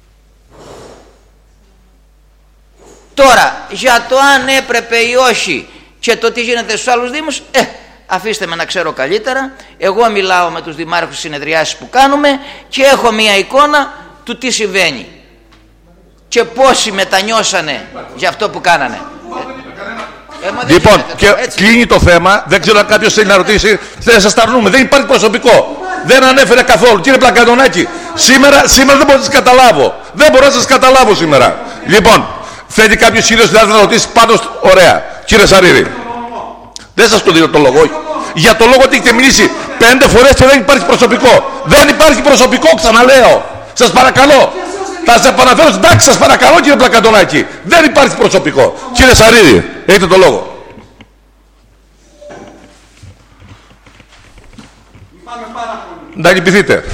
Τώρα, για το αν έπρεπε ή όχι και το τι γίνεται στους άλλους δήμους, αφήστε με να ξέρω καλύτερα. Εγώ μιλάω με τους δημάρχους στις συνεδριάσεις που κάνουμε και έχω μία εικόνα του τι συμβαίνει και πόσοι μετανιώσανε για αυτό που κάνανε. Λοιπόν, και κλείνει το θέμα. Δεν ξέρω αν κάποιος θέλει να ρωτήσει. Δεν σας τα αρνούμε. Δεν υπάρχει προσωπικό. Δεν ανέφερε καθόλου. Κύριε Πλακαντονάκη, σήμερα δεν μπορώ να σας καταλάβω. Δεν μπορώ να σας καταλάβω σήμερα. Λοιπόν, θέλει κάποιος κύριος να ρωτήσει πάνω. Ωραία. Κύριε Σαρίδη. Δεν σας το δίνω το λόγο. Για το λόγο ότι έχετε μιλήσει 5 φορές και δεν υπάρχει προσωπικό. Δεν υπάρχει προσωπικό, ξαναλέω. Σας παρακαλώ. Θα σας επαναφέρω στην τάξη, σας παρακαλώ, κύριε Πλακαντονάκη. Δεν υπάρχει προσωπικό. Κύριε Σαρίδη, έχετε το λόγο. Να λυπηθείτε.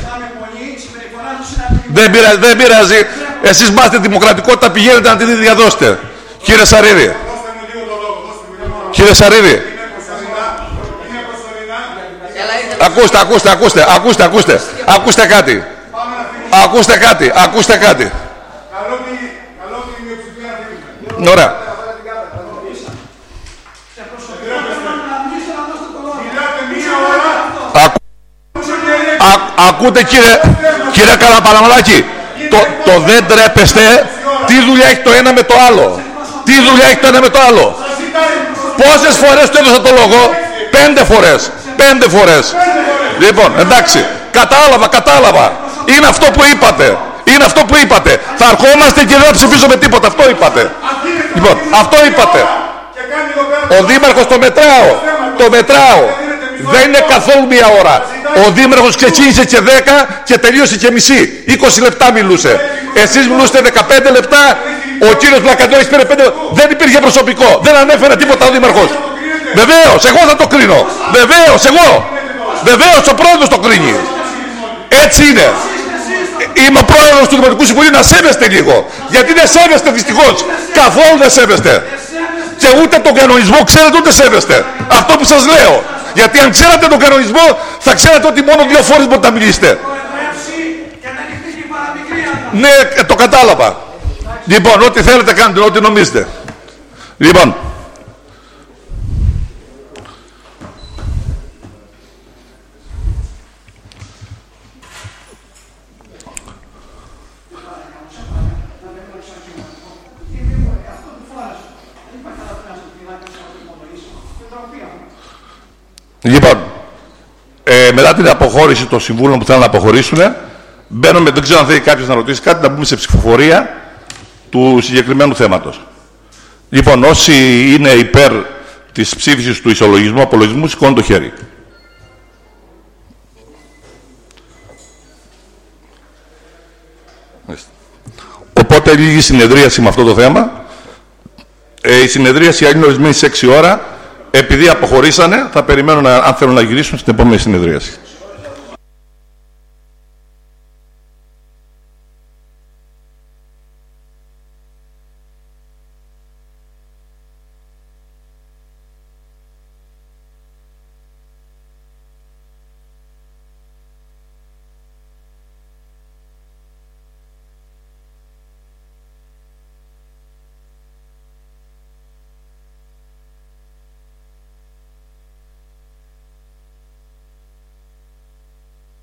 Δεν πειράζει. Εσείς μάθετε δημοκρατικότητα, πηγαίνετε να την διαδώσετε. Κύριε Σαρίδη. Κύριε Σαρίδη. Ακούστε κάτι. Ακούστε κάτι. Ωραία. Ακούτε κύριε Καραπαλαμαλάκη, το δεν τρέπεστε. Τι δουλειά έχει το ένα με το άλλο? Πόσες φορές του έδωσα το λόγο? 5 φορές. Λοιπόν, εντάξει, κατάλαβα. Είναι αυτό που είπατε. Θα αρχόμαστε και δεν θα ψηφίσουμε τίποτα. Αυτό είπατε. Λοιπόν, αυτό είπατε. Ο Δήμαρχος το μετράω. Δεν είναι καθόλου μία ώρα. Ο Δήμαρχος ξεκίνησε και 10 και τελείωσε και μισή. 20 λεπτά μιλούσε. Εσείς μιλούσατε 15 λεπτά. Ο κύριος Πλακαντονάκης πήρε 5. Δεν υπήρχε προσωπικό. Δεν ανέφερε τίποτα ο Δήμαρχος. Βεβαίως, εγώ θα το κρίνω. Βεβαίως, ο πρόεδρος το κρίνει. Έτσι είναι. Είμαι ο πρόεδρος του Δημοτικού Συμβουλίου, να σέβεστε λίγο. Γιατί δεν σέβεστε δυστυχώς. Καθόλου δεν σέβεστε. Και ούτε τον κανονισμό ξέρετε, ούτε σέβεστε. Αυτό που σας λέω. Γιατί αν ξέρατε τον κανονισμό, θα ξέρατε ότι μόνο 2 φορές μπορείτε να μιλήσετε. Ναι, το κατάλαβα. Λοιπόν, ό,τι θέλετε κάντε, ό,τι νομίζετε. Λοιπόν. Λοιπόν, μετά την αποχώρηση των συμβούλων που θέλουν να αποχωρήσουν, μπαίνουμε, δεν ξέρω αν θέλει κάποιος να ρωτήσει κάτι, να μπούμε σε ψηφοφορία του συγκεκριμένου θέματος. Λοιπόν, όσοι είναι υπέρ της ψήφισης του ισολογισμού απολογισμού, σηκώνουν το χέρι. Οπότε λίγη συνεδρίαση με αυτό το θέμα. Η συνεδρίαση είναι ορισμένη στις 6 ώρα. Επειδή αποχωρήσανε, θα περιμένουν αν θέλουν να γυρίσουν στην επόμενη συνεδρίαση.